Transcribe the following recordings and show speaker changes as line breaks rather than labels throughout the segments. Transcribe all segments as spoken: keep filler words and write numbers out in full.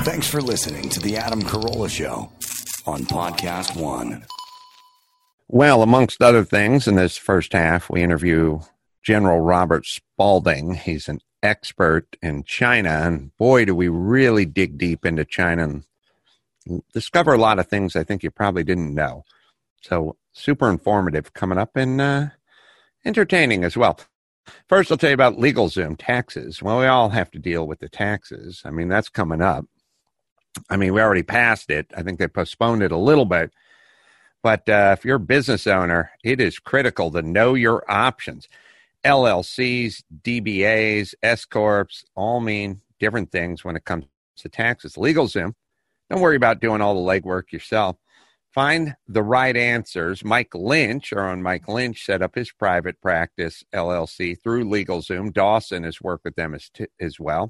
Thanks for listening to the Adam Carolla Show on Podcast One.
Well, amongst other things, in this first half, we interview General Robert Spalding. He's an expert in China, and boy, do we really dig deep into China and discover a lot of things I think you probably didn't know. So super informative coming up, and uh, entertaining as well. First, I'll tell you about LegalZoom taxes. Well, we all have to deal with the taxes. I mean, that's coming up. I mean, we already passed it. I think they postponed it a little bit. But uh, if you're a business owner, it is critical to know your options. L L Cs, D B As, S-Corps all mean different things when it comes to taxes. LegalZoom, don't worry about doing all the legwork yourself. Find the right answers. Mike Lynch, our own Mike Lynch, set up his private practice L L C through LegalZoom. Dawson has worked with them as, t- as well.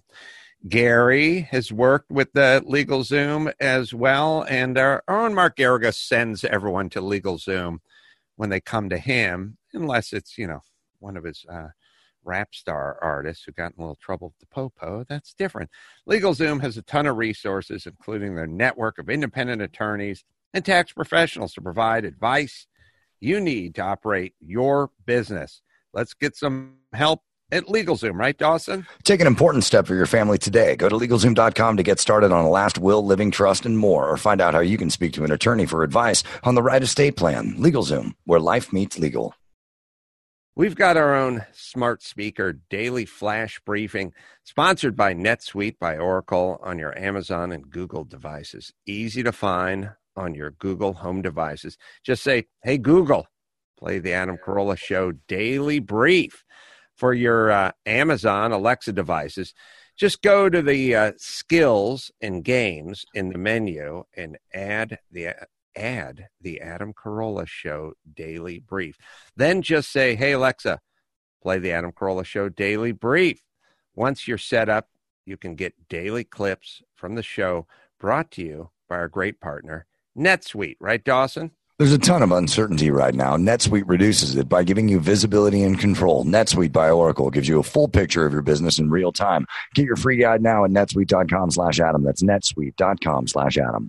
Gary has worked with the LegalZoom as well. And our, our own Mark Garriga sends everyone to LegalZoom when they come to him, unless it's, you know, one of his uh, rap star artists who got in a little trouble with the Popo. That's different. LegalZoom has a ton of resources, including their network of independent attorneys and tax professionals to provide advice you need to operate your business. Let's get some help at LegalZoom, right, Dawson?
Take an important step for your family today. Go to LegalZoom dot com to get started on a last will, living trust, and more, or find out how you can speak to an attorney for advice on the right estate plan. LegalZoom, where life meets legal.
We've got our own smart speaker daily flash briefing, sponsored by NetSuite by Oracle on your Amazon and Google devices. Easy to find on your Google home devices. Just say, hey, Google, play the Adam Carolla Show daily brief. For your uh, Amazon Alexa devices, just go to the uh, skills and games in the menu and add the add the Adam Carolla Show daily brief. Then just say, hey, Alexa, play the Adam Carolla Show daily brief. Once you're set up, you can get daily clips from the show brought to you by our great partner, NetSuite. Right, Dawson?
There's a ton of uncertainty right now. NetSuite reduces it by giving you visibility and control. NetSuite by Oracle gives you a full picture of your business in real time. Get your free guide now at netsuite dot com slash Adam. That's netsuite dot com slash Adam.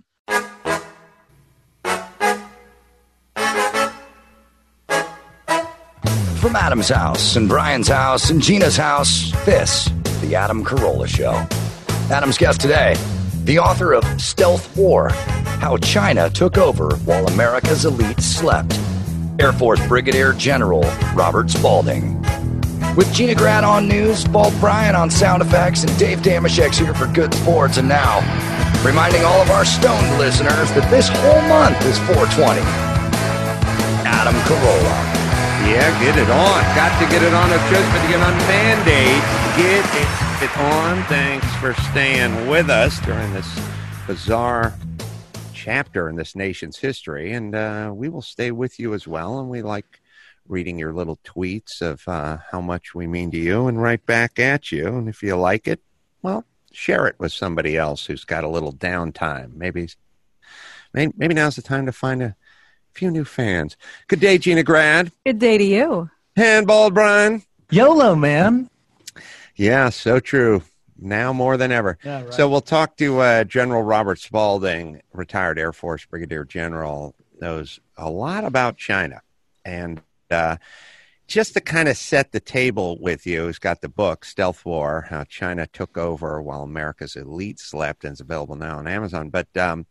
From Adam's house and Brian's house and Gina's house, this is the Adam Carolla Show. Adam's guest today, the author of Stealth War, How China Took Over While America's Elite Slept, Air Force Brigadier General Robert Spalding. With Gina Grad on news, Bald Brian on sound effects, and Dave Damashek's here for good sports. And now, reminding all of our stoned listeners that this whole month is four twenty. Adam Carolla.
Yeah, get it on. Got to get it on. It's just been to get on mandate. Get it, it on. Thanks for staying with us during this bizarre chapter in this nation's history. And uh, we will stay with you as well. And we like reading your little tweets of uh, how much we mean to you and right back at you. And if you like it, well, share it with somebody else who's got a little downtime. Maybe, maybe, maybe now's the time to find a few new fans. Good day, Gina Grad.
Good day to you.
Handball, Brian.
YOLO, man.
Yeah, so true. Now more than ever.
Yeah, right.
So we'll talk to uh, General Robert Spalding, retired Air Force Brigadier General, knows a lot about China. And uh, just to kind of set the table with you, he's got the book, Stealth War, How China Took Over While America's Elite Slept, and it's available now on Amazon. But um,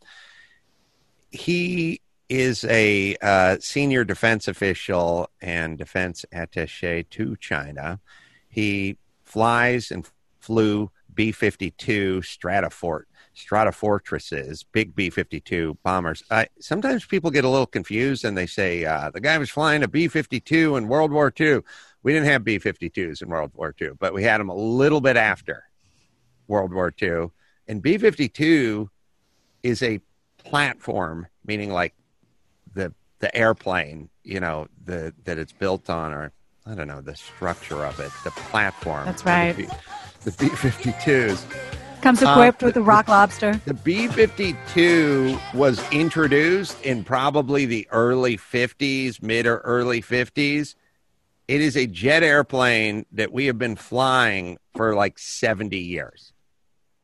he is a uh, senior defense official and defense attaché to China. He flies and flew B fifty-two Stratofort, Stratofortresses, big B fifty-two bombers. Uh, sometimes people get a little confused and they say, uh, the guy was flying a B fifty-two in World War Two. We didn't have B fifty-twos in World War Two, but we had them a little bit after World War Two. And B fifty-two is a platform, meaning like the the airplane, you know, the that it's built on, or I don't know, the structure of it, the platform.
That's right.
The B fifty-twos.
Comes equipped
um,
with a rock lobster.
The B fifty-two was introduced in probably the early fifties, mid or early fifties. It is a jet airplane that we have been flying for like seventy years.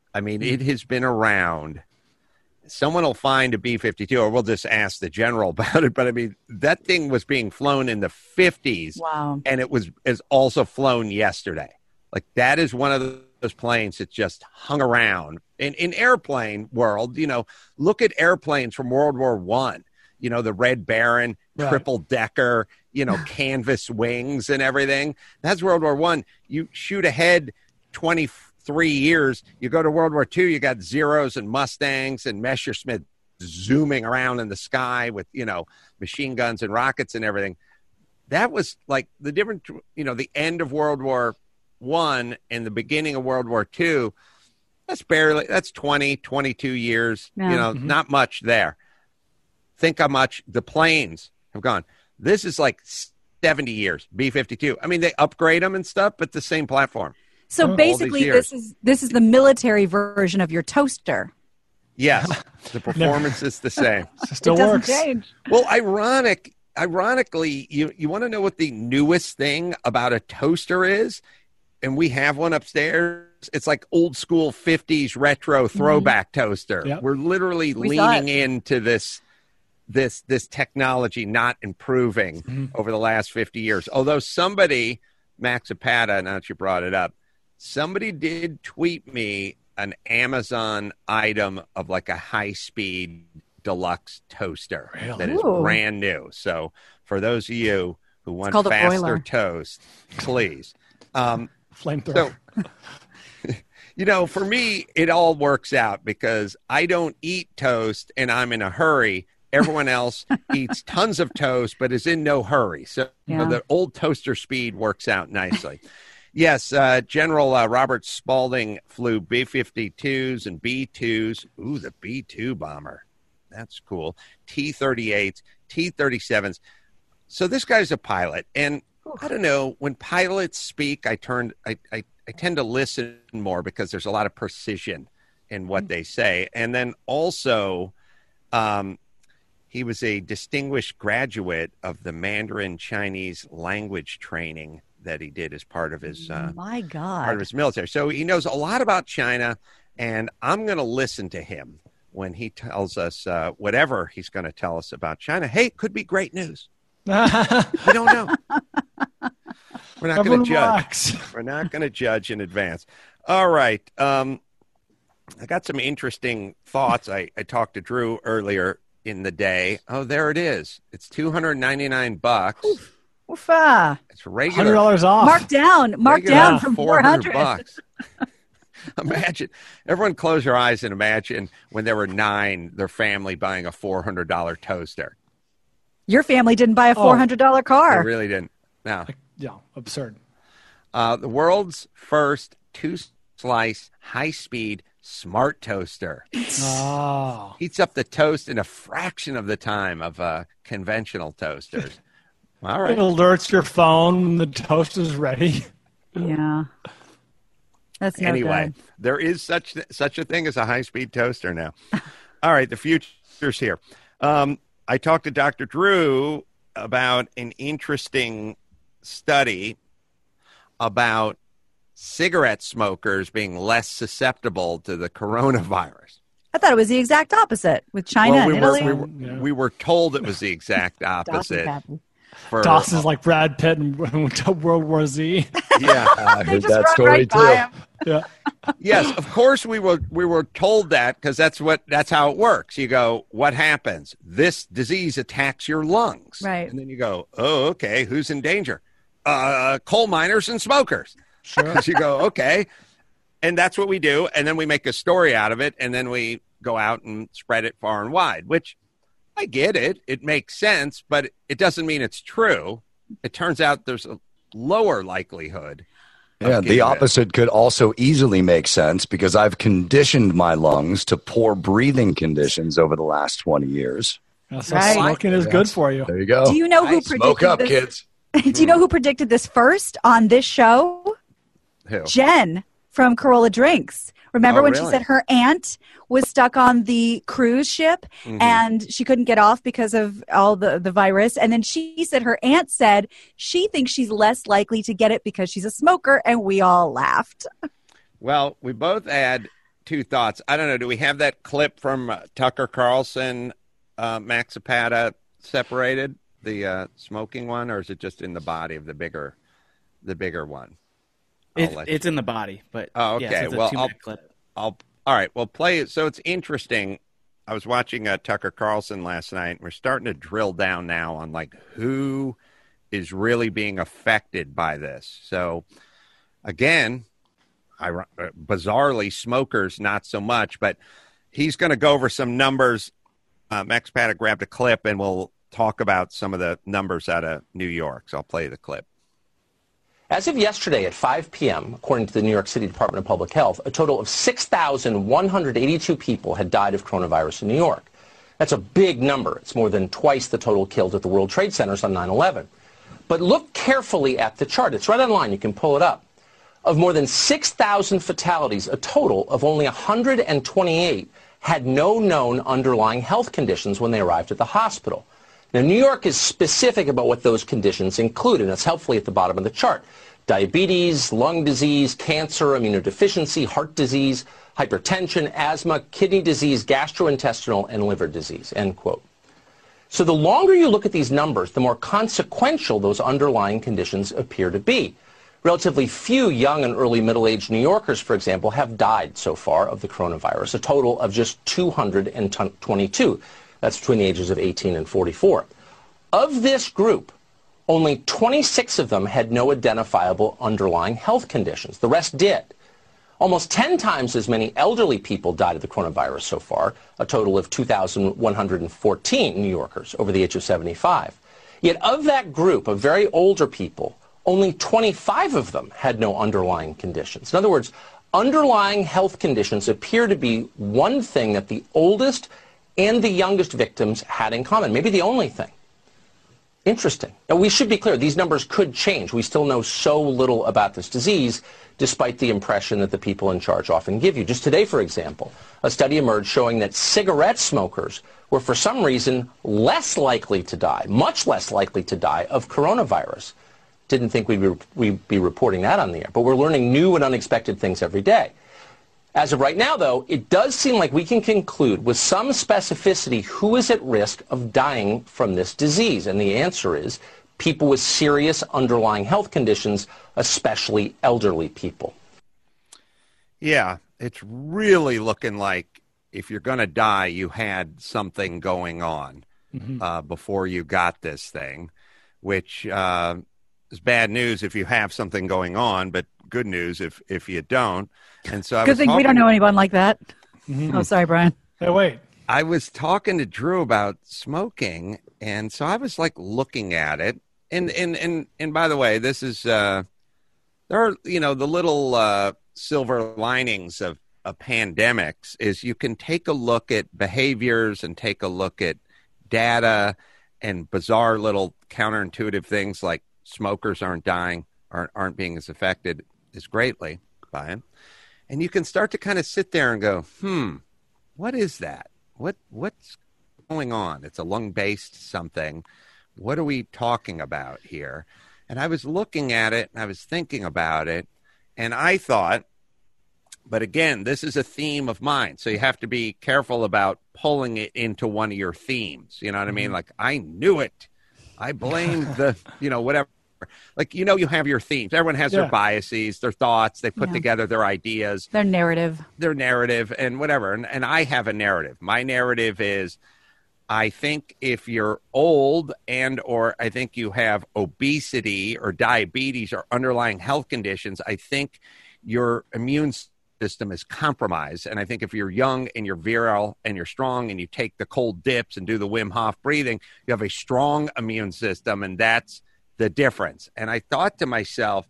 I mean, it has been around. Someone will find a B fifty-two, or we'll just ask the general about it. But I mean, that thing was being flown in the fifties.
Wow.
And it was is also flown yesterday. Like, that is one of those planes that just hung around. In, in airplane world, you know, look at airplanes from World War One. You know, the Red Baron,
Right.
triple decker, you know, canvas wings and everything. That's World War One. You shoot ahead twenty-three years, you go to World War Two, you got Zeros and Mustangs and Messerschmitt zooming around in the sky with, you know, machine guns and rockets and everything. That was like the different, you know, the end of World War One and the beginning of World War Two. That's barely, that's twenty, twenty-two years,
Yeah.
you know,
Mhm.
not much there. Think how much the planes have gone. This is like seventy years, B fifty-two. I mean, they upgrade them and stuff, but the same platform.
So
All these
basically,
years.
this is this is the military version of your toaster.
Yes, the performance is the same.
It still
it doesn't
works.
change.
Well, ironic, ironically, you, you want to know what the newest thing about a toaster is? And we have one upstairs. It's like old school fifties retro throwback toaster.
Yep.
We're literally
We saw
leaning into this this this technology not improving
Mhm.
over the last fifty years. Although somebody, Max Zapata, now that you brought it up, somebody did tweet me an Amazon item of like a high-speed deluxe toaster
Really?
that is
Ooh.
brand new. So for those of you who want
called a
faster
broiler.
toast, please. Um,
Flamethrower.
so, you know, for me, it all works out because I don't eat toast and I'm in a hurry. Everyone else eats tons of toast but is in no hurry. So you know,
Yeah.
the old toaster speed works out nicely. Yes, uh, General uh, Robert Spalding flew B fifty-twos and B twos. Ooh, the B two bomber. That's cool. T thirty-eights, T thirty-sevens. So this guy's a pilot. And I don't know, when pilots speak, I turn, I, I, I tend to listen more because there's a lot of precision in what they say. And then also, um, he was a distinguished graduate of the Mandarin Chinese language training that he did as part of his uh,
My
part of
God.
his military. So he knows a lot about China, and I'm going to listen to him when he tells us uh, whatever he's going to tell us about China. Hey, it could be great news. We don't know. We're not going
Everyone
to judge.
relax.
We're not going to judge in advance. All right. Um, I got some interesting thoughts. I, I talked to Drew earlier in the day. Oh, there it is. It's two hundred ninety-nine bucks.
Oofa.
It's
one hundred
regular.
dollars off.
Mark down. Mark
regular
down from four hundred.
bucks. Imagine, everyone close your eyes and imagine when they were nine, their family buying a four hundred dollars toaster.
Your family didn't buy a four hundred dollars
They
car.
really didn't. No.
Yeah, absurd.
Uh, the world's first two-slice, high-speed smart toaster.
Oh.
Heats up the toast in a fraction of the time of uh, conventional toasters. All right.
It alerts your phone when the toast is ready.
Yeah. That's no
Anyway,
good.
there is such such a thing as a high-speed toaster now. All right, the future's here. Um, I talked to Doctor Drew about an interesting study about cigarette smokers being less susceptible to the coronavirus.
I thought it was the exact opposite with China
Well, we
and
were,
Italy.
we, were,
Yeah.
we were told it was the exact opposite. For,
Doss is like Brad Pitt in World War Z.
yeah.
I
They
heard
just
that
run
story
right
too.
by 'em.
Yeah.
Yes, of course we were we were told that because that's what that's how it works. You go, what happens? This disease attacks your lungs.
Right.
And then you go, oh, okay, who's in danger? Uh coal miners and smokers.
Sure.
You go, okay. And that's what we do. And then we make a story out of it, and then we go out and spread it far and wide, which I get it. It makes sense, but it doesn't mean it's true. It turns out there's a lower likelihood. of
Yeah,
getting
the
it.
opposite could also easily make sense because I've conditioned my lungs to poor breathing conditions over the last twenty years.
Yeah, so
Right.
smoking is good for you.
There you go.
Do you know who
Nice.
predicted
Smoke up,
this?
kids.
Do you know who predicted this first on this show?
Who?
Jen from Corolla Drinks. Remember
Oh,
when she
really?
said her aunt was stuck on the cruise ship
Mhm.
and she couldn't get off because of all the, the virus? And then she said her aunt said she thinks she's less likely to get it because she's a smoker, and we all laughed.
Well, we both had two thoughts. I don't know. Do we have that clip from uh, Tucker Carlson, uh, Max Zapata separated, the uh, smoking one, or is it just in the body of the bigger, the bigger one?
It, it's in the body, but
oh, okay.
Yes, it's a
well, I'll,
clip.
I'll. All right. Well, play it. So it's interesting. I was watching uh, Tucker Carlson last night. And we're starting to drill down now on like who is really being affected by this. So again, I, uh, bizarrely, smokers not so much, but he's going to go over some numbers. Uh, Max Paddock grabbed a clip, and we'll talk about some of the numbers out of New York. So I'll play the clip.
As of yesterday at five p.m., according to the New York City Department of Public Health, a total of six thousand one hundred eighty-two people had died of coronavirus in New York. That's a big number. It's more than twice the total killed at the World Trade Centers on nine eleven. But look carefully at the chart. It's right online. You can pull it up. Of more than six thousand fatalities, a total of only one hundred twenty-eight had no known underlying health conditions when they arrived at the hospital. Now, New York is specific about what those conditions include, and it's helpfully at the bottom of the chart. Diabetes, lung disease, cancer, immunodeficiency, heart disease, hypertension, asthma, kidney disease, gastrointestinal, and liver disease, end quote. So the longer you look at these numbers, the more consequential those underlying conditions appear to be. Relatively few young and early middle-aged New Yorkers, for example, have died so far of the coronavirus, a total of just two hundred twenty-two. That's between the ages of eighteen and forty-four. Of this group, only twenty-six of them had no identifiable underlying health conditions. The rest did. Almost ten times as many elderly people died of the coronavirus so far, a total of two thousand one hundred fourteen New Yorkers over the age of seventy-five. Yet of that group of very older people, only twenty-five of them had no underlying conditions. In other words, underlying health conditions appear to be one thing that the oldest and the youngest victims had in common, maybe the only thing. Interesting. Now, we should be clear, these numbers could change. We still know so little about this disease, despite the impression that the people in charge often give you. Just today, for example, a study emerged showing that cigarette smokers were, for some reason, less likely to die, much less likely to die of coronavirus. Didn't think we'd be, we'd be reporting that on the air, but we're learning new and unexpected things every day. As of right now, though, it does seem like we can conclude with some specificity who is at risk of dying from this disease. And the answer is people with serious underlying health conditions, especially elderly people.
Yeah, it's really looking like if you're going to die, you had something going on mm-hmm. uh, before you got this thing, which uh, is bad news if you have something going on, but good news if, if you don't. And so I
Good
was
thing
talking,
we don't know anyone like that.
Mm-hmm.
Oh, sorry, Brian.
Hey, wait.
I was talking to Drew about smoking, and so I was like looking at it. And and and and by the way, this is uh, there are you know the little uh, silver linings of, of pandemics is you can take a look at behaviors and take a look at data and bizarre little counterintuitive things like smokers aren't dying, aren't aren't being as affected as greatly by it. And you can start to kind of sit there and go, hmm, what is that? What what's going on? It's a lung-based something. What are we talking about here? And I was looking at it, and I was thinking about it, and I thought, but again, this is a theme of mine, so you have to be careful about pulling it into one of your themes. You know what I mean? Like, I knew it. I blamed the, you know, whatever. Like, you know, you have your themes. Everyone has
yeah.
their biases, their thoughts. They put
Yeah.
together their ideas.
Their narrative.
Their narrative and whatever. And, and I have a narrative. My narrative is I think if you're old and or I think you have obesity or diabetes or underlying health conditions, I think your immune system is compromised. And I think if you're young and you're virile and you're strong and you take the cold dips and do the Wim Hof breathing, you have a strong immune system, and that's the difference. And I thought to myself,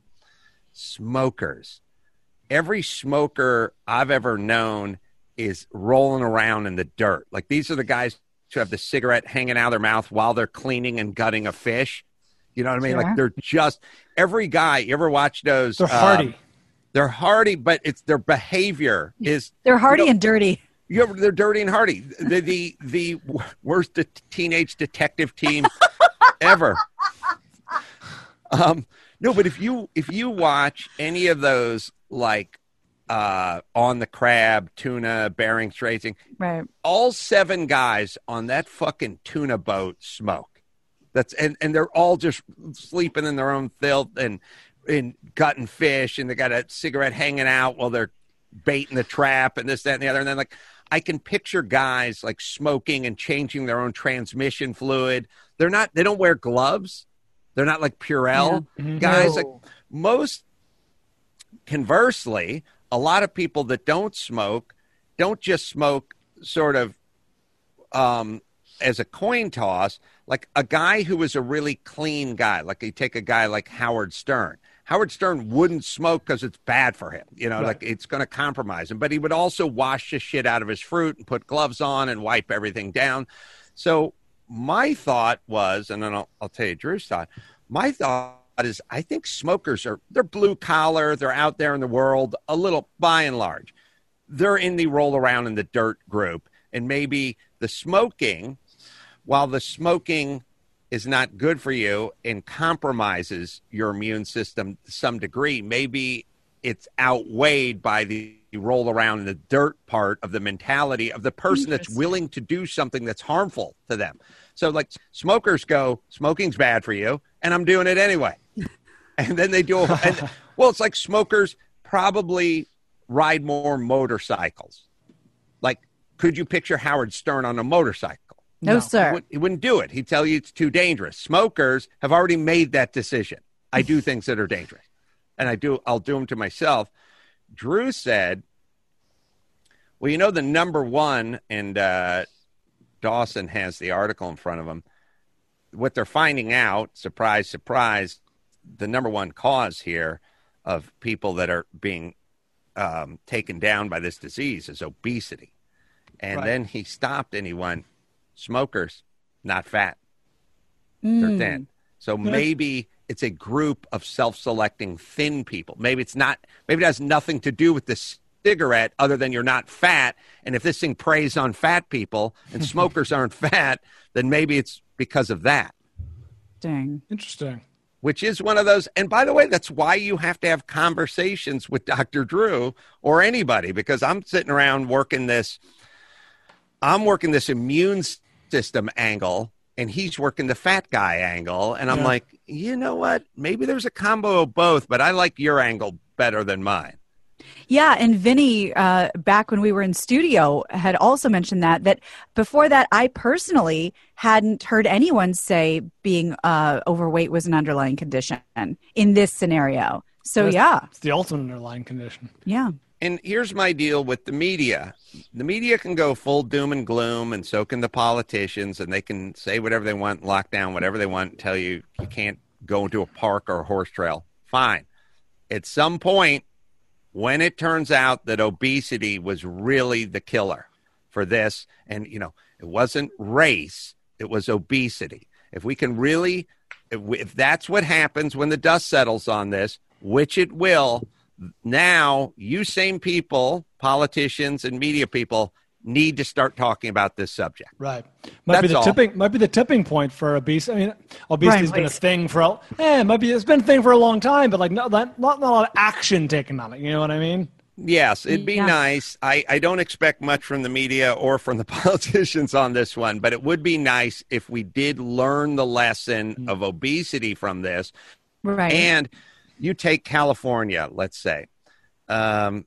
smokers, every smoker I've ever known is rolling around in the dirt. Like, these are the guys who have the cigarette hanging out of their mouth while they're cleaning and gutting a fish. You know what I mean?
Sure.
Like, they're just, every guy, you ever watch those?
They're hardy.
Uh, they're hardy, but it's their behavior is.
They're hardy
you know,
and dirty.
You ever, they're dirty and hardy. The, the, the worst de- teenage detective team ever. Um, no, but if you if you watch any of those like uh, on the crab, tuna, Bering Straits.
Right.
All seven guys on that fucking tuna boat smoke. That's and, and they're all just sleeping in their own filth and and gutting fish, and they got a cigarette hanging out while they're baiting the trap and this, that, and the other. And then like I can picture guys like smoking and changing their own transmission fluid. They're not. They don't wear gloves. They're not like Purell
Yeah.
Mm-hmm.
guys.
No.
Like most. Conversely, a lot of people that don't smoke don't just smoke sort of um, as a coin toss. Like a guy who is a really clean guy, like you take a guy like Howard Stern. Howard Stern wouldn't smoke because it's bad for him. You know,
Right.
like it's going to compromise him. But he would also wash the shit out of his fruit and put gloves on and wipe everything down. So my thought was, and then I'll, I'll tell you Drew's thought, my thought is I think smokers are, they're blue collar. They're out there in the world a little, by and large. They're in the roll around in the dirt group. And maybe the smoking, while the smoking is not good for you and compromises your immune system to some degree, maybe it's outweighed by the roll around in the dirt part of the mentality of the person that's willing to do something that's harmful to them. So like smokers go, smoking's bad for you, and I'm doing it anyway. And then they do, and, well, it's like smokers probably ride more motorcycles. Like, could you picture Howard Stern on a motorcycle?
No,
No.
sir.
He, would, he wouldn't do it. He'd tell you it's too dangerous. Smokers have already made that decision. I do things that are dangerous, and I do. I'll do them to myself. Drew said, "Well, you know, the number one," and uh, Dawson has the article in front of him. What they're finding out, surprise, surprise, the number one cause here of people that are being um, taken down by this disease is obesity. And
Right.
then he stopped and he went, smokers, not fat. They're thin. So maybe it's a group of self-selecting thin people. Maybe it's not, maybe it has nothing to do with the cigarette other than you're not fat. And if this thing preys on fat people and smokers aren't fat, then maybe it's because of that,
Dang.
Interesting.
which is one of those. And by the way, that's why you have to have conversations with Doctor Drew or anybody, because I'm sitting around working this, I'm working this immune system angle, and he's working the fat guy angle. And I'm
Yeah.
like, you know what? Maybe there's a combo of both, but I like your angle better than mine.
Yeah, and Vinny, uh, back when we were in studio, had also mentioned that, that before that, I personally hadn't heard anyone say being uh, overweight was an underlying condition in this scenario. So,
That's-
yeah,
It's the ultimate underlying condition.
yeah.
And here's my deal with the media. The media can go full doom and gloom, and so can the politicians, and they can say whatever they want, lock down whatever they want, and tell you you can't go into a park or a horse trail. Fine. At some point, when it turns out that obesity was really the killer for this, and, you know, it wasn't race, it was obesity. If we can really, if, we, if that's what happens when the dust settles on this, which it will, now you same people, politicians and media people, need to start talking about this subject.
Right. Might be
That's
the
all.
tipping might be the tipping point for obesity. I mean, obesity's
Right,
been a
please.
thing for a eh, it might be it's been a thing for a long time, but like not not, not a lot of action taken on it. You know what I mean?
Yes, it'd be
Yeah.
nice. I, I don't expect much from the media or from the politicians on this one, but it would be nice if we did learn the lesson of obesity from this.
Right.
And you take California, let's say. Um,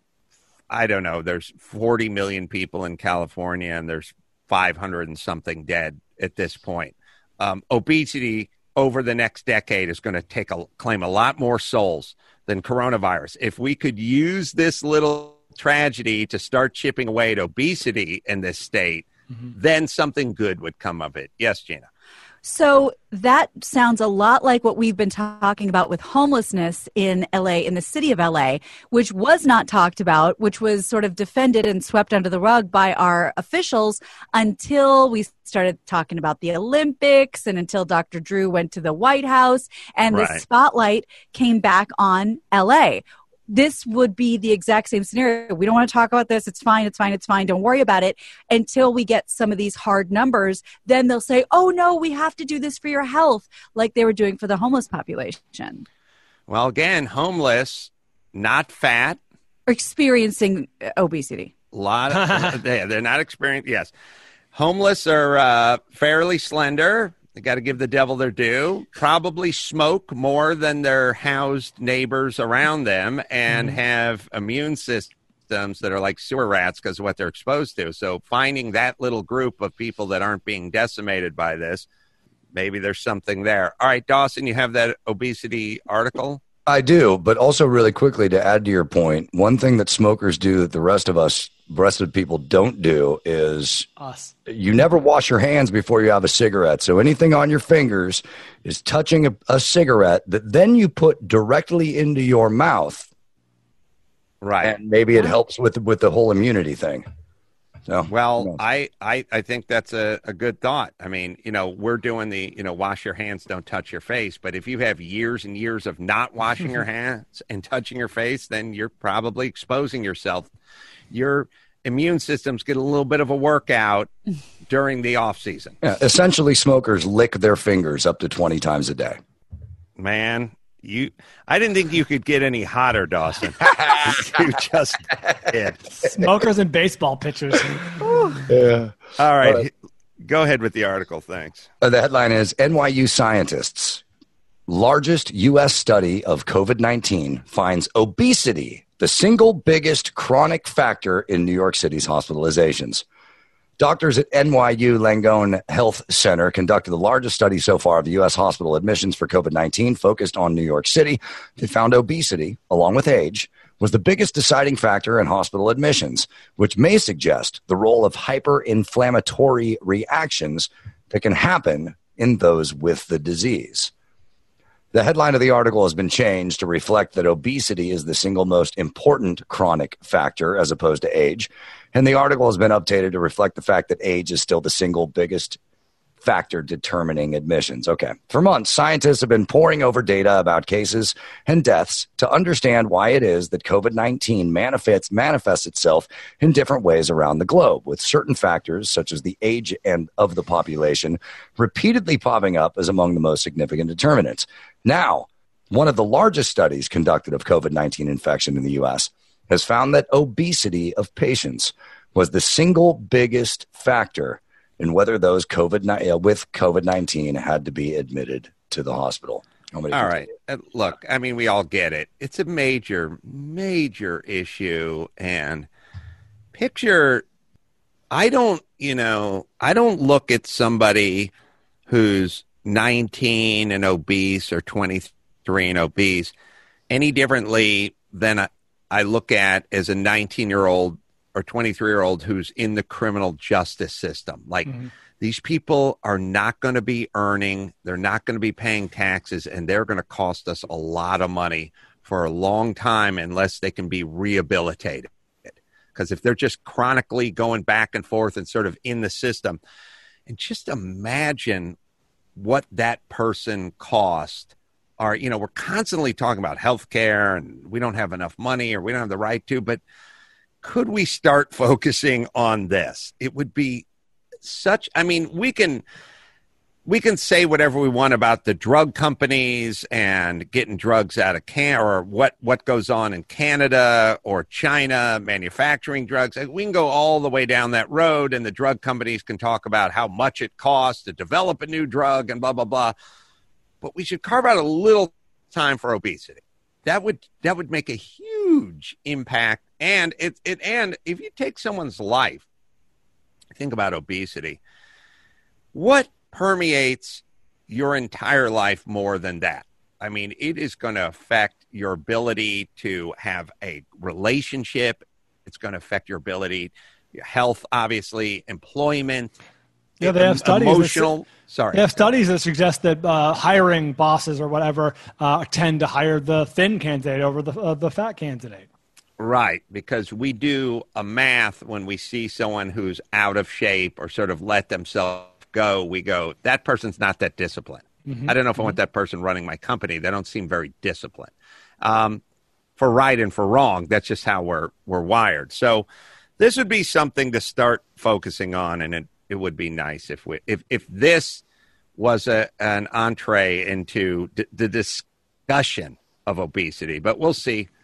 I don't know. There's forty million people in California, and there's five hundred and something dead at this point. Um, obesity over the next decade is going to take a claim a lot more souls than coronavirus. If we could use this little tragedy to start chipping away at obesity in this state, then something good would come of it. Yes, Gina.
So that sounds a lot like what we've been talking about with homelessness in L A, in the city of L A, which was not talked about, which was sort of defended and swept under the rug by our officials until we started talking about the Olympics and until Doctor Drew went to the White House and the
Right.
spotlight came back on L A. This would be the exact same scenario. We don't want to talk about this. It's fine. It's fine. It's fine. Don't worry about it until we get some of these hard numbers. Then they'll say, oh, no, we have to do this for your health, like they were doing for the homeless population.
Well, again, homeless, not fat,
experiencing obesity.
A lot of, they, they're not experienced. Yes. Homeless are uh, fairly slender. They got to give the devil their due. Probably smoke more than their housed neighbors around them and mm-hmm. have immune systems that are like sewer rats because of what they're exposed to. So finding that little group of people that aren't being decimated by this, maybe there's something there. All right, Dawson, you have that obesity article?
I do, but also really quickly to add to your point, one thing that smokers do that the rest of us, the rest of the people don't do is
us.
You never wash your hands before you have a cigarette. So anything on your fingers is touching a, a cigarette that then you put directly into your mouth.
Right.
And maybe it helps with, with the whole immunity thing. So,
well, I, I, I think that's a, a good thought. I mean, you know, we're doing the, you know, wash your hands, don't touch your face. But if you have years and years of not washing your hands and touching your face, then you're probably exposing yourself. Your immune systems get a little bit of a workout during the off season.
Yeah, essentially, smokers lick their fingers up to twenty times a day.
Man. You, I didn't think you could get any hotter, Dawson. You just did.
Smokers and baseball pitchers.
Yeah.
All right. Uh, Go ahead with the article. Thanks.
Uh, the headline is N Y U scientists, largest U S study of COVID nineteen finds obesity the single biggest chronic factor in New York City's hospitalizations. Doctors at N Y U Langone Health Center conducted the largest study so far of the U S hospital admissions for COVID nineteen focused on New York City. They found obesity, along with age, was the biggest deciding factor in hospital admissions, which may suggest the role of hyperinflammatory reactions that can happen in those with the disease. The headline of the article has been changed to reflect that obesity is the single most important chronic factor as opposed to age. And the article has been updated to reflect the fact that age is still the single biggest factor determining admissions. Okay. For months, scientists have been poring over data about cases and deaths to understand why it is that COVID nineteen manifests, manifests itself in different ways around the globe, with certain factors, such as the age and of the population, repeatedly popping up as among the most significant determinants. Now, one of the largest studies conducted of COVID nineteen infection in the U S has found that obesity of patients was the single biggest factor in whether those COVID with COVID nineteen had to be admitted to the hospital.
All right. Uh, look, I mean, we all get it. It's a major, major issue. And picture, I don't, you know, I don't look at somebody who's nineteen and obese or twenty-three and obese any differently than I, I look at as a nineteen-year-old or twenty-three-year-old who's in the criminal justice system. Like, mm-hmm. These people are not going to be earning, they're not going to be paying taxes, and they're going to cost us a lot of money for a long time unless they can be rehabilitated. Because if they're just chronically going back and forth and sort of in the system, and just imagine what that person cost. Are, you know, we're constantly talking about healthcare and we don't have enough money or we don't have the right to, but could we start focusing on this? It would be such, I mean, we can, we can say whatever we want about the drug companies and getting drugs out of can or what, what goes on in Canada or China, manufacturing drugs. We can go all the way down that road and the drug companies can talk about how much it costs to develop a new drug and blah, blah, blah. But we should carve out a little time for obesity. That would that would make a huge impact. And it it and if you take someone's life, think about obesity. What permeates your entire life more than that? I mean, it is going to affect your ability to have a relationship. It's going to affect your ability, your health, obviously, employment.
Yeah, they have studies.
Emotional.
That,
sorry,
they have studies that suggest that uh, hiring bosses or whatever uh, tend to hire the thin candidate over the uh, the fat candidate.
Right, because we do a math when we see someone who's out of shape or sort of let themselves go. We go, that person's not that disciplined. Mm-hmm. I don't know if I want that person running my company. They don't seem very disciplined. Um, for right and for wrong, that's just how we're we're wired. So this would be something to start focusing on, and it. It would be nice if we, if, if this was a, an entree into d- the discussion of obesity, but we'll see.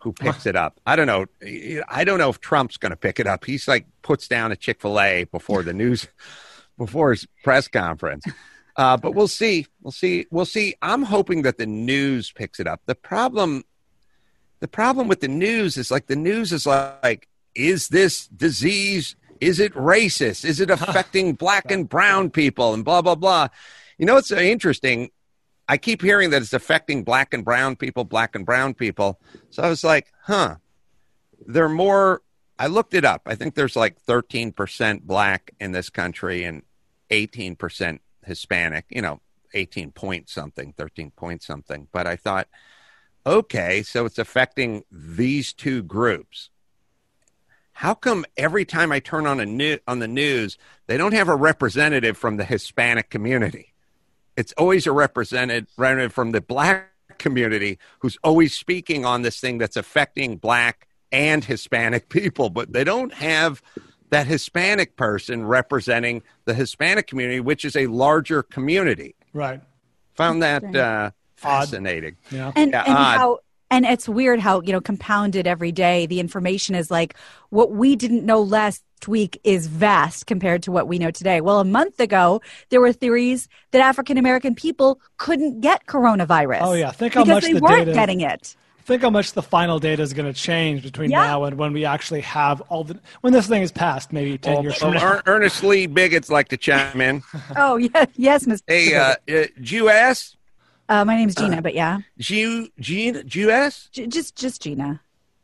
who picks it up. I don't know. I don't know if Trump's going to pick it up. He's like puts down a Chick-fil-A before the news, before his press conference. Uh, but we'll see. We'll see. We'll see. I'm hoping that the news picks it up. The problem, the problem with the news is like the news is like, is this disease? Is it racist? Is it affecting black and brown people and blah, blah, blah? You know, it's uh, interesting. I keep hearing that it's affecting black and brown people, black and brown people. So I was like, huh, they're more, I looked it up. I think there's like thirteen percent black in this country and eighteen percent Hispanic, you know, eighteen point something, thirteen point something. But I thought, okay, so it's affecting these two groups. How come every time I turn on a new, on the news, they don't have a representative from the Hispanic community? It's always a representative from the black community who's always speaking on this thing that's affecting black and Hispanic people, but they don't have that Hispanic person representing the Hispanic community, which is a larger community.
Right.
Found that uh, fascinating.
Yeah.
And,
yeah,
and
odd.
how and it's weird how, you know, compounded every day the information is like what we didn't know last week is vast compared to what we know today. Well, a month ago, there were theories that African American people couldn't get coronavirus.
Oh, yeah. Think how
because
much
they
the
weren't
data,
getting it.
Think how much the final data is going to change between
Yeah.
now and when we actually have all the, when this thing is passed, maybe ten
Well,
years
well,
from now.
Er- Ernest Lee Bigots like to chime in.
Oh, yeah. Yes, Mister
Hey, uh, uh, Jewess?
Uh, my name's Gina, but yeah.
Jew, Gina, Jewess?
J- just, just Gina.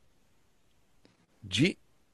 G-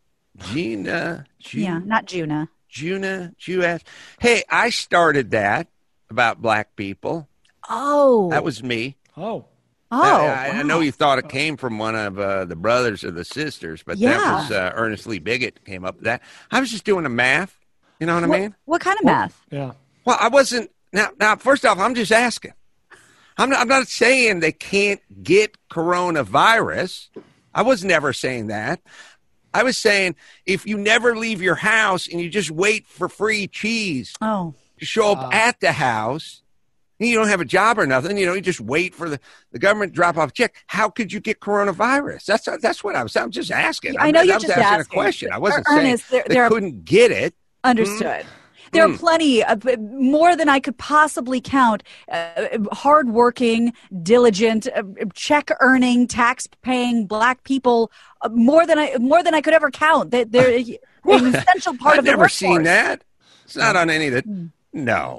Gina, Ju-
Yeah, not Juna.
Juna, Jewess. Hey, I started that about black people.
Oh.
That was me.
Oh.
Oh,
I, I, I
wow.
know you thought it came from one of uh, the brothers or the sisters, but
Yeah.
that was uh, Ernest Lee Bigot came up with that. I was just doing the math. You know what I
What,
mean?
what kind of math?
Yeah.
Well, I wasn't. Now, now, first off, I'm just asking. I'm not, I'm not saying they can't get coronavirus. I was never saying that. I was saying if you never leave your house and you just wait for free cheese
Oh.
to show up at the house, and you don't have a job or nothing, you know, you just wait for the, the government to drop off a check. How could you get coronavirus? That's that's what I was. I'm just asking.
I know
I'm,
you're
I was
just
asking
asking.
a question. I wasn't
Ernest,
saying
there-
they
there are-
couldn't get it.
Understood. There are plenty, of, more than I could possibly count, uh, hardworking, diligent, uh, check-earning, tax-paying black people, uh, more than I more than I could ever count. That they're an essential part
I've
of the
never
workforce.
seen that. It's not on any of the. No,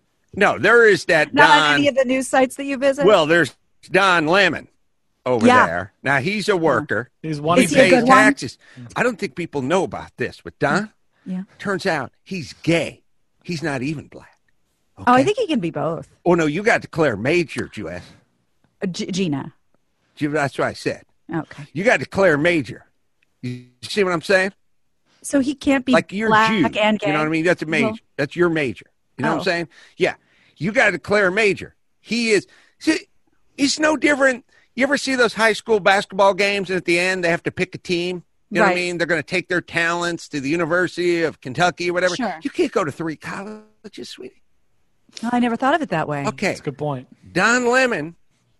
no. There is that
Not
Don.
on any of the news sites that you visit.
Well, there's Don Lemon over
Yeah.
there. Now he's a worker.
He's one
He
Is he a
pays
good one?
taxes. I don't think people know about this, but Don.
yeah.
Turns out he's gay. He's not even black.
Oh, I think he can be both.
Oh, no, you got to declare major, Jewess.
Uh, G- Gina.
Ju- That's what I said.
Okay.
You got to declare major. You see what I'm saying?
So he can't be
Like you're
black
Jew.
and gay.
You know what I mean? That's a major.
Well-
That's your major. You know what I'm
Oh.
saying? Yeah. You got to declare major. He is. See, it's no different. You ever see those high school basketball games and at the end they have to pick a team? You know what I
Right.
mean? They're going to take their talents to the University of Kentucky or whatever.
Sure.
You can't go to three colleges, sweetie.
Oh, I never thought of it that way.
Okay.
That's a good point.
Don Lemon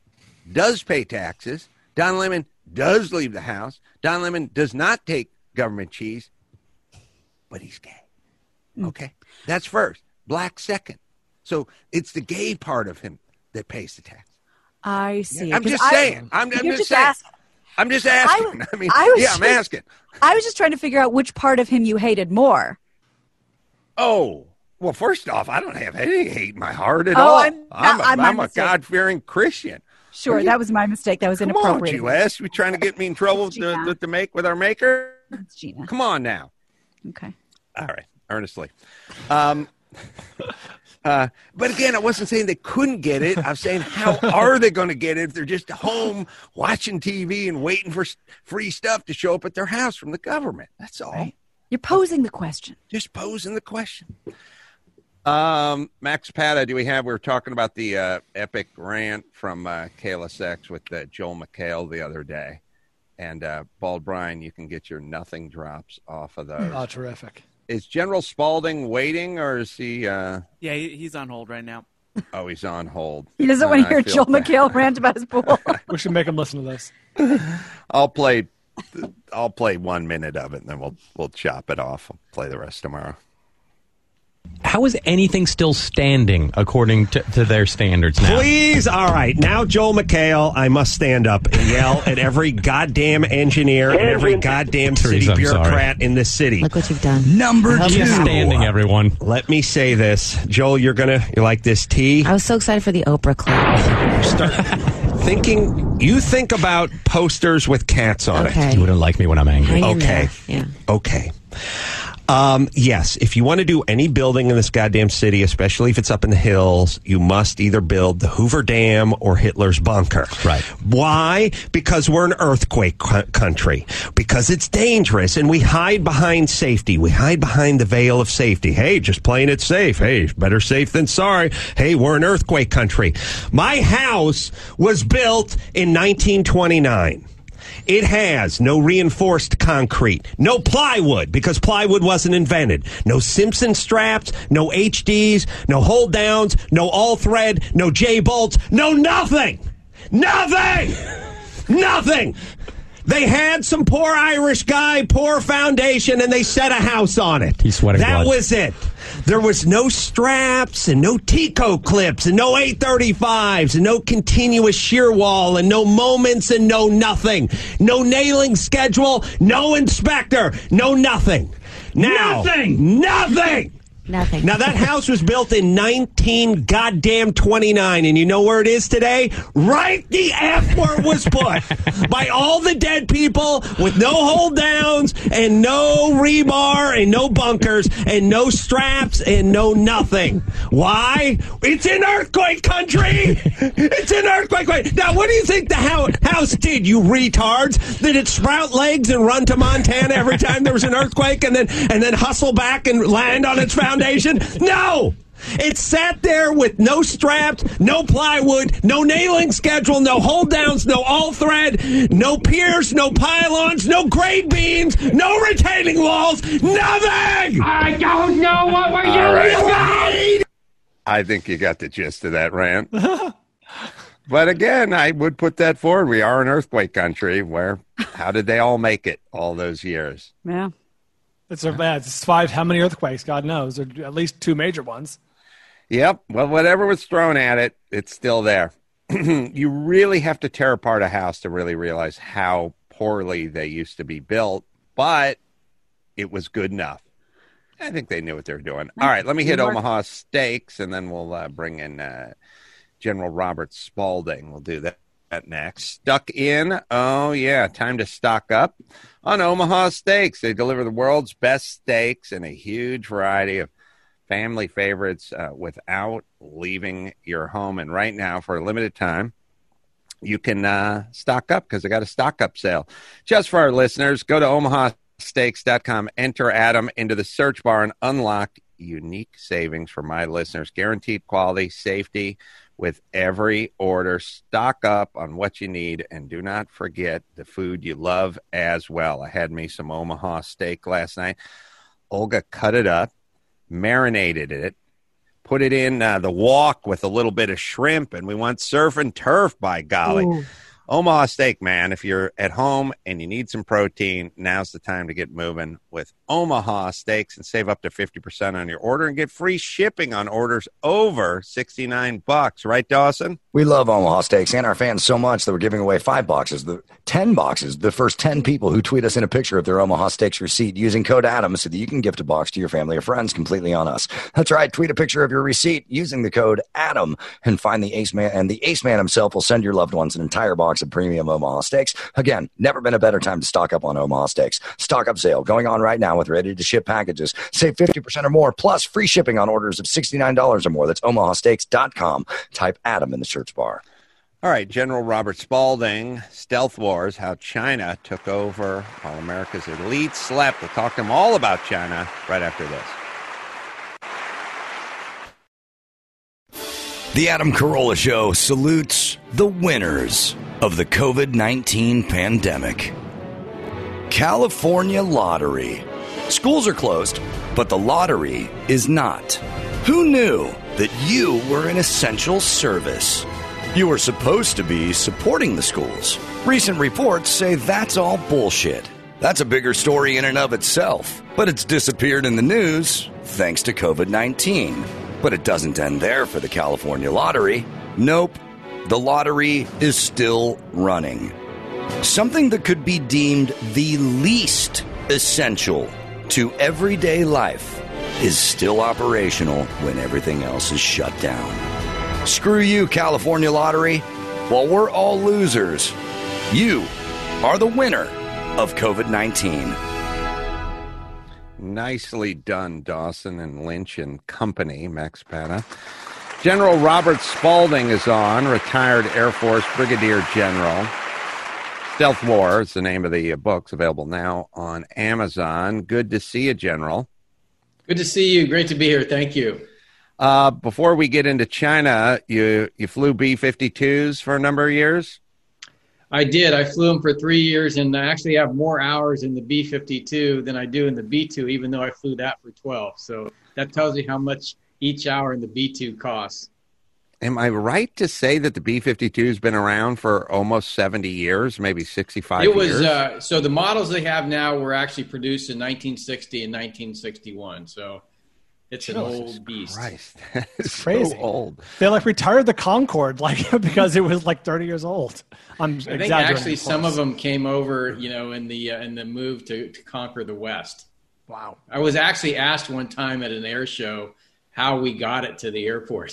does pay taxes. Don Lemon does leave the house. Don Lemon does not take government cheese, but he's gay. Okay. That's first. Black second. So it's the gay part of him that pays the tax.
I see.
I'm
'Cause
just
I-
saying. I'm, I'm
you're
just
just
saying.
asking.
I'm just
I
asking.
was-
I, mean,
I was
yeah, I'm
just-
asking.
I was just trying to figure out which part of him you hated more.
Oh, well, first off, I don't have any hate in my heart at
Oh,
all.
I'm-
I'm, a,
I'm my
I'm a
mistake.
God-fearing Christian.
Sure,
you-
that was my mistake. That was
Come on,
inappropriate.
G S. You trying to get me in trouble with the,
Gina.
with the make with our maker?
It's Gina.
Come on now.
Okay.
All right, earnestly. Um, uh, but again, I wasn't saying they couldn't get it. I was saying, how are they going to get it if they're just home watching T V and waiting for s- free stuff to show up at their house from the government? That's all.
Right. You're posing the question.
Just posing the question. Um, Max Pata, do we have? We were talking about the uh, epic rant from uh, Kayla Sex with uh, Joel McHale the other day. And uh, Bald Brian, you can get your nothing drops off of those.
Oh, terrific.
Is General Spaulding waiting, or is he? Uh...
Yeah, he, he's on hold right now.
Oh, he's on hold.
He doesn't want to hear Joel bad. McHale rant about his pool.
We should make him listen to this.
I'll play. I'll play one minute of it, and then we'll we'll chop it off. I'll play the rest tomorrow.
How is anything still standing according to, to their standards now?
Please, all right. Now, Joel McHale, I must stand up and yell at every goddamn engineer and every goddamn city
Teresa,
bureaucrat in this city.
Look what you've done.
Number two.
Standing, everyone.
Let me say this. Joel, you're going to, you like this tea?
I was so excited for the Oprah clip.
Start thinking, you think about posters with cats on
Okay.
it.
You wouldn't like me when I'm angry.
Hang in
Okay.
there. Yeah.
Okay. Um, yes, if you want to do any building in this goddamn city, especially if it's up in the hills, you must either build the Hoover Dam or Hitler's bunker.
Right.
Why? Because we're an earthquake cu- country. Because it's dangerous, and we hide behind safety. We hide behind the veil of safety. Hey, just playing it safe. Hey, better safe than sorry. Hey, we're an earthquake country. My house was built in nineteen twenty-nine. It has no reinforced concrete, no plywood because plywood wasn't invented, no Simpson straps, no H Ds, no hold downs, no all thread, no J bolts, no nothing, nothing, nothing. They had some poor Irish guy, poor foundation, and they set a house on it.
He's sweating
That
blood.
was it. There was no straps and no Tico clips and no eight thirty-fives and no continuous shear wall and no moments and no nothing. No nailing schedule, no inspector, no nothing. Now,
Nothing!
Nothing!
Nothing.
Now, that house was built in nineteen goddamn twenty-nine, and you know where it is today? Right the F where it was put. By all the dead people with no hold downs and no rebar and no bunkers and no straps and no nothing. Why? It's an earthquake country! It's an earthquake country! Now, what do you think the ho- house did, you retards? Did it sprout legs and run to Montana every time there was an earthquake and then and then hustle back and land on its foundation? No! It sat there with no straps, no plywood, no nailing schedule, no hold downs, no all thread, no piers, no pylons, no grade beams, no retaining walls, nothing!
I don't know what we're
All
doing
right.
about!
I think you got the gist of that rant. But again, I would put that forward. We are an earthquake country where, how did they all make it all those years?
Yeah.
It's a bad. It's five. How many earthquakes? God knows. There are at least two major ones.
Yep. Well, whatever was thrown at it, it's still there. You really have to tear apart a house to really realize how poorly they used to be built, but it was good enough. I think they knew what they were doing. All right, let me hit Omaha Steaks, and then we'll uh, bring in uh, General Robert Spalding. We'll do that. That next. Stuck in. Oh, yeah. Time to stock up on Omaha Steaks. They deliver the world's best steaks and a huge variety of family favorites uh, without leaving your home. And right now, for a limited time, you can uh, stock up because they got a stock up sale. Just for our listeners, go to omaha steaks dot com, enter Adam into the search bar, and unlock unique savings for my listeners. Guaranteed quality, safety, with every order. Stock up on what you need, and do not forget the food you love as well. I had me some Omaha steak last night. Olga cut it up, marinated it, put it in uh, the wok with a little bit of shrimp, and we went surf and turf, by golly. Ooh. Omaha Steak, man, if you're at home and you need some protein, now's the time to get moving with Omaha Steaks and save up to fifty percent on your order and get free shipping on orders over sixty-nine bucks. Right, Dawson?
We love Omaha Steaks and our fans so much that we're giving away five boxes, the ten boxes, the first ten people who tweet us in a picture of their Omaha Steaks receipt using code Adam so that you can gift a box to your family or friends completely on us. That's right. Tweet a picture of your receipt using the code Adam and find the Ace Man, and the Ace Man himself will send your loved ones an entire box of premium Omaha Steaks. Again, never been a better time to stock up on Omaha Steaks. Stock up sale going on right now with ready-to-ship packages. Save fifty percent or more, plus free shipping on orders of sixty-nine dollars or more. That's omaha steaks dot com. Type Adam in the search bar.
All right, General Robert Spalding, Stealth Wars, how China took over while America's elite slept. We'll talk to him all about China right after this.
The Adam Carolla Show salutes the winners of the covid nineteen pandemic. California Lottery. Schools are closed, but the lottery is not. Who knew that you were an essential service? You were supposed to be supporting the schools. Recent reports say that's all bullshit. That's a bigger story in and of itself, but it's disappeared in the news thanks to covid nineteen. But it doesn't end there for the California lottery. Nope, the lottery is still running. Something that could be deemed the least essential to everyday life is still operational when everything else is shut down. Screw you, California Lottery. While we're all losers, you are the winner of covid nineteen.
Nicely done, Dawson and Lynch and company, Max Pata. General Robert Spalding is on, retired Air Force Brigadier General. Stealth War is the name of the book. It's available now on Amazon. Good to see you, General.
Good to see you. Great to be here. Thank you.
Uh, before we get into China, you, you flew B fifty-twos for a number of years?
I did. I flew them for three years, and I actually have more hours in the B fifty-two than I do in the B two, even though I flew that for twelve. So that tells you how much each hour in the B two costs.
Am I right to say that the B fifty-two has been around for almost seventy years, maybe sixty-five
it was,
years?
Uh, so the models they have now were actually produced in nineteen sixty and nineteen sixty-one. So it's Jesus an old beast.
Christ. It's
crazy.
So old.
They like retired the Concorde like because it was like thirty years old. I'm
I think actually some of them came over, you know, in the uh, in the move to, to conquer the West.
Wow.
I was actually asked one time at an air show how we got it to the airport.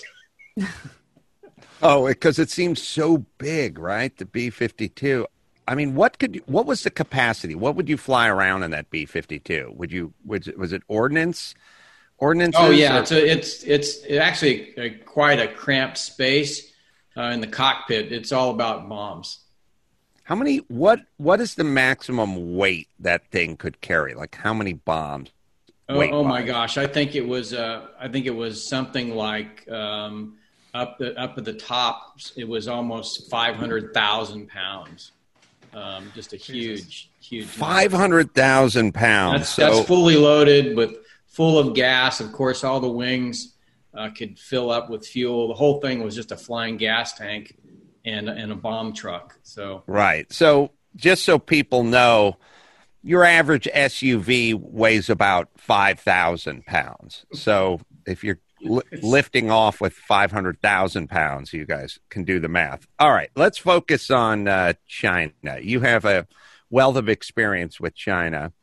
Oh, because it seems so big, right? The B fifty-two. I mean, what could you, what was the capacity? What would you fly around in that B fifty-two? Would you was it, was it ordnance? Ordnance?
Oh yeah, or? so it's it's actually a, quite a cramped space uh, in the cockpit. It's all about bombs.
How many? What what is the maximum weight that thing could carry? Like how many bombs?
Oh, oh my gosh, I think it was uh, I think it was something like. Um, Up the up at the top, it was almost five hundred thousand pounds. Um, just a huge, huge.
Five hundred thousand pounds.
That's,
so,
that's fully loaded with full of gas. Of course, all the wings uh, could fill up with fuel. The whole thing was just a flying gas tank and and a bomb truck. So
right. So just so people know, your average S U V weighs about five thousand pounds. So if you're L- lifting off with five hundred thousand pounds, you guys can do the math. All right, let's focus on uh, China. You have a wealth of experience with China.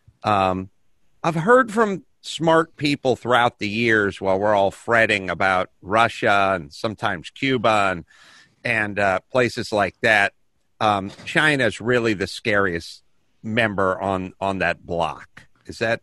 Um, I've heard from smart people throughout the years while we're all fretting about Russia and sometimes Cuba and, and uh, places like that. Um, China is really the scariest member on, on that block. Is that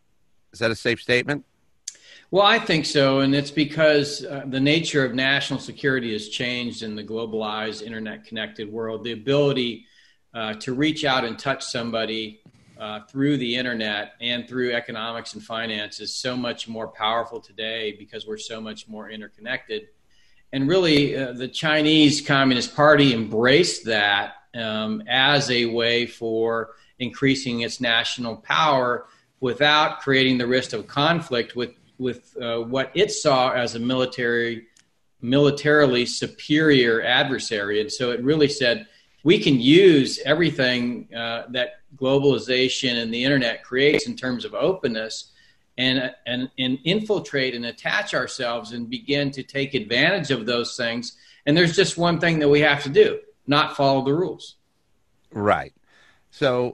is that a safe statement?
Well, I think so, and it's because uh, the nature of national security has changed in the globalized, internet-connected world. The ability uh, to reach out and touch somebody uh, through the internet and through economics and finance is so much more powerful today because we're so much more interconnected. And really, uh, the Chinese Communist Party embraced that um, as a way for increasing its national power without creating the risk of conflict with with uh, what it saw as a military, militarily superior adversary. And so it really said, we can use everything uh, that globalization and the internet creates in terms of openness and, and, and infiltrate and attach ourselves and begin to take advantage of those things. And there's just one thing that we have to do, not follow the rules.
Right. So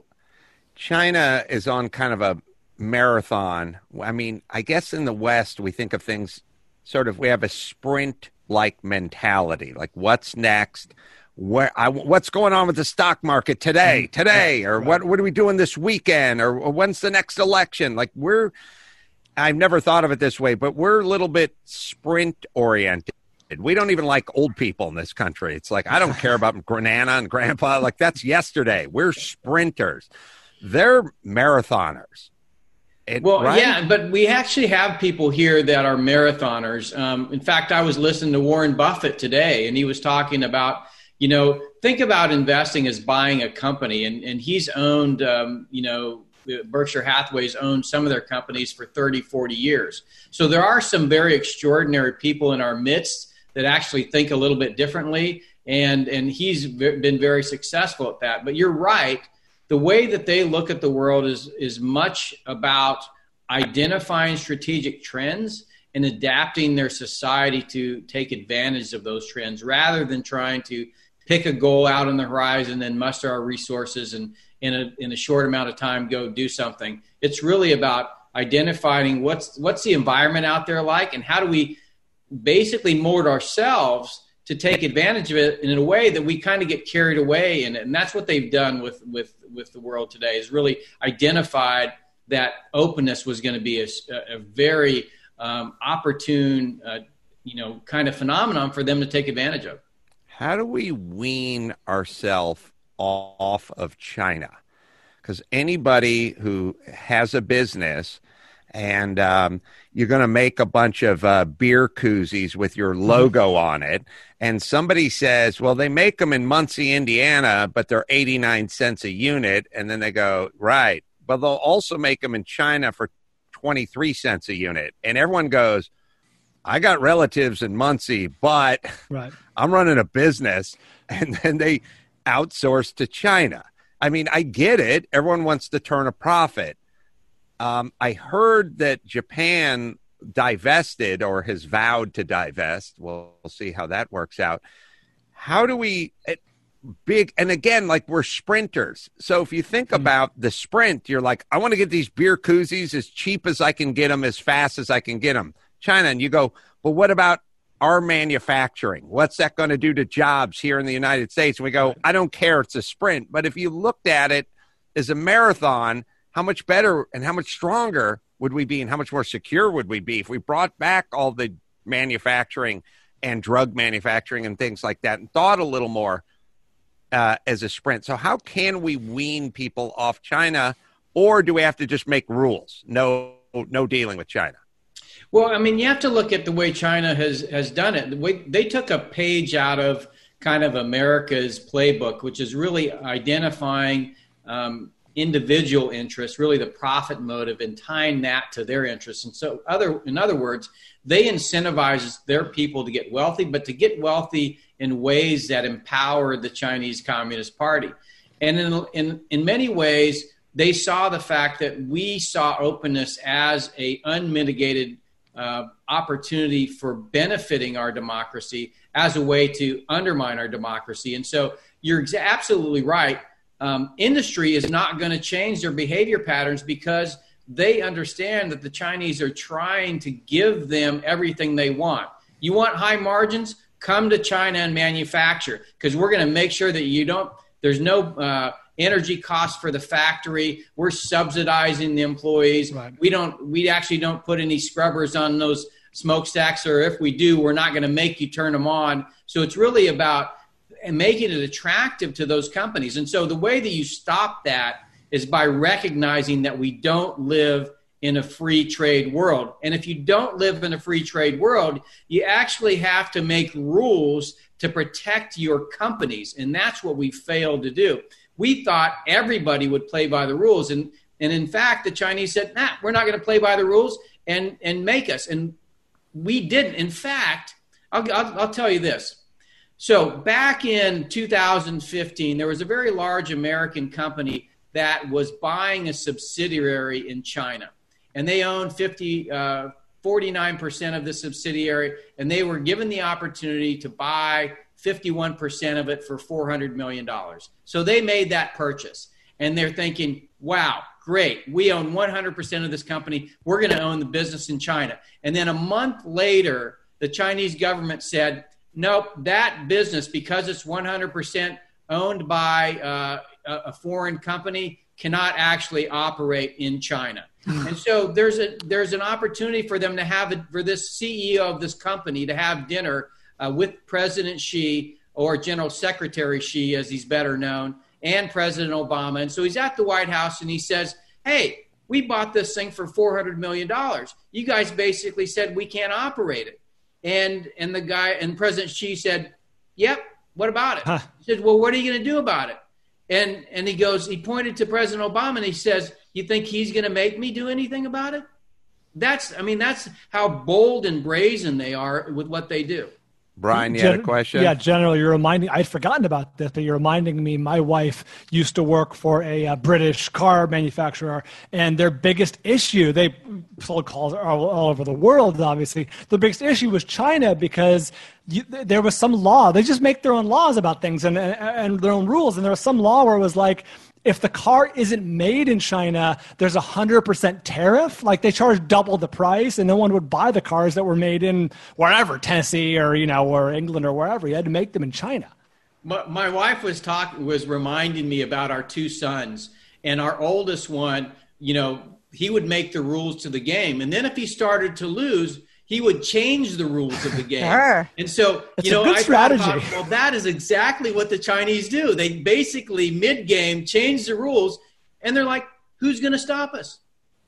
China is on kind of a marathon. I mean, I guess in the West, we think of things sort of, we have a sprint like mentality, like what's next, where I, what's going on with the stock market today, today, or what, what are we doing this weekend, or, or when's the next election? Like we're, I've never thought of it this way, but we're a little bit sprint oriented. We don't even like old people in this country. It's like, I don't care about Nana and Grandpa. Like that's yesterday. We're sprinters. They're marathoners. It,
well,
right?
yeah, but we actually have people here that are marathoners. Um, in fact, I was listening to Warren Buffett today, and he was talking about, you know, think about investing as buying a company, and, and he's owned, um, you know, Berkshire Hathaway's owned some of their companies for thirty, forty years. So there are some very extraordinary people in our midst that actually think a little bit differently, and, and he's been very successful at that. But you're right. The way that they look at the world is, is much about identifying strategic trends and adapting their society to take advantage of those trends rather than trying to pick a goal out on the horizon and muster our resources and in a, in a short amount of time go do something. It's really about identifying what's what's the environment out there like, and how do we basically mold ourselves to take advantage of it in a way that we kind of get carried away in it. And that's what they've done with, with, with the world today, is really identified that openness was going to be a, a very um, opportune, uh, you know, kind of phenomenon for them to take advantage of.
How do we wean ourselves off of China? Because anybody who has a business and um, you're going to make a bunch of uh, beer koozies with your logo on it, and somebody says, well, they make them in Muncie, Indiana, but they're eighty-nine cents a unit, and then they go, right, but they'll also make them in China for twenty-three cents a unit. And everyone goes, I got relatives in Muncie, but
right.
I'm running a business, and then they outsource to China. I mean, I get it. Everyone wants to turn a profit. Um, I heard that Japan divested or has vowed to divest. We'll, we'll see how that works out. How do we it, big? And again, like we're sprinters. So if you think mm-hmm. about the sprint, you're like, I want to get these beer koozies as cheap as I can get them, as fast as I can get them. China. And you go, but what about our manufacturing? What's that going to do to jobs here in the United States? And we go, I don't care. It's a sprint. But if you looked at it as a marathon, how much better and how much stronger would we be, and how much more secure would we be if we brought back all the manufacturing and drug manufacturing and things like that and thought a little more uh, as a sprint? So how can we wean people off China, or do we have to just make rules? No, no dealing with China.
Well, I mean, you have to look at the way China has, has done it. The way they took a page out of kind of America's playbook, which is really identifying um, individual interests, really the profit motive, and tying that to their interests. And so, other, in other words, they incentivize their people to get wealthy, but to get wealthy in ways that empower the Chinese Communist Party. And in in, in many ways, they saw the fact that we saw openness as a unmitigated Uh, opportunity for benefiting our democracy as a way to undermine our democracy. And so you're ex- absolutely right. Um, industry is not going to change their behavior patterns because they understand that the Chinese are trying to give them everything they want. You want high margins? Come to China and manufacture, because we're going to make sure that you don't, there's no uh, energy costs for the factory. We're subsidizing the employees.
Right.
We don't, we actually don't put any scrubbers on those smokestacks, or if we do, we're not going to make you turn them on. So it's really about making it attractive to those companies. And so the way that you stop that is by recognizing that we don't live in a free trade world. And if you don't live in a free trade world, you actually have to make rules to protect your companies. And that's what we failed to do. We thought everybody would play by the rules. And, and in fact, the Chinese said, nah, we're not going to play by the rules and, and make us. And we didn't. In fact, I'll, I'll, I'll tell you this. So back in two thousand fifteen, there was a very large American company that was buying a subsidiary in China. And they owned fifty, uh, forty-nine percent of the subsidiary. And they were given the opportunity to buy fifty-one percent of it for four hundred million dollars. So they made that purchase. And they're thinking, wow, great. We own one hundred percent of this company. We're going to own the business in China. And then a month later, the Chinese government said, nope, that business, because it's one hundred percent owned by uh, a foreign company, cannot actually operate in China. And so there's a there's an opportunity for them to have a, for this C E O of this company to have dinner uh, with President Xi, or General Secretary Xi, as he's better known, and President Obama. And so he's at the White House and he says, hey, we bought this thing for four hundred million dollars. You guys basically said we can't operate it. And and the guy and President Xi said, yep, what about it? Huh. He said, well, what are you going to do about it? And and he goes, he pointed to President Obama and he says, You think he's going to make me do anything about it? That's, I mean, that's how bold and brazen they are with what they do.
Brian, you
Gen-
had a question?
Yeah, General, you're reminding, I'd forgotten about this, but you're reminding me, my wife used to work for a, uh British car manufacturer, and their biggest issue, they sold cars all, all over the world, obviously. The biggest issue was China because you, there was some law. They just make their own laws about things and, and, and their own rules. And there was some law where it was like, if the car isn't made in China, there's a one hundred percent tariff. Like they charge double the price, and no one would buy the cars that were made in wherever, Tennessee or, you know, or England or wherever. You had to make them in China.
My, my wife was talking, was reminding me about our two sons, and our oldest one, you know, he would make the rules to the game. And then if he started to lose, he would change the rules of the game.
Sure.
And so,
That's
you know,
a good
I
strategy.
thought about, well, that is exactly what the Chinese do. They basically mid-game change the rules, and they're like, who's going to stop us?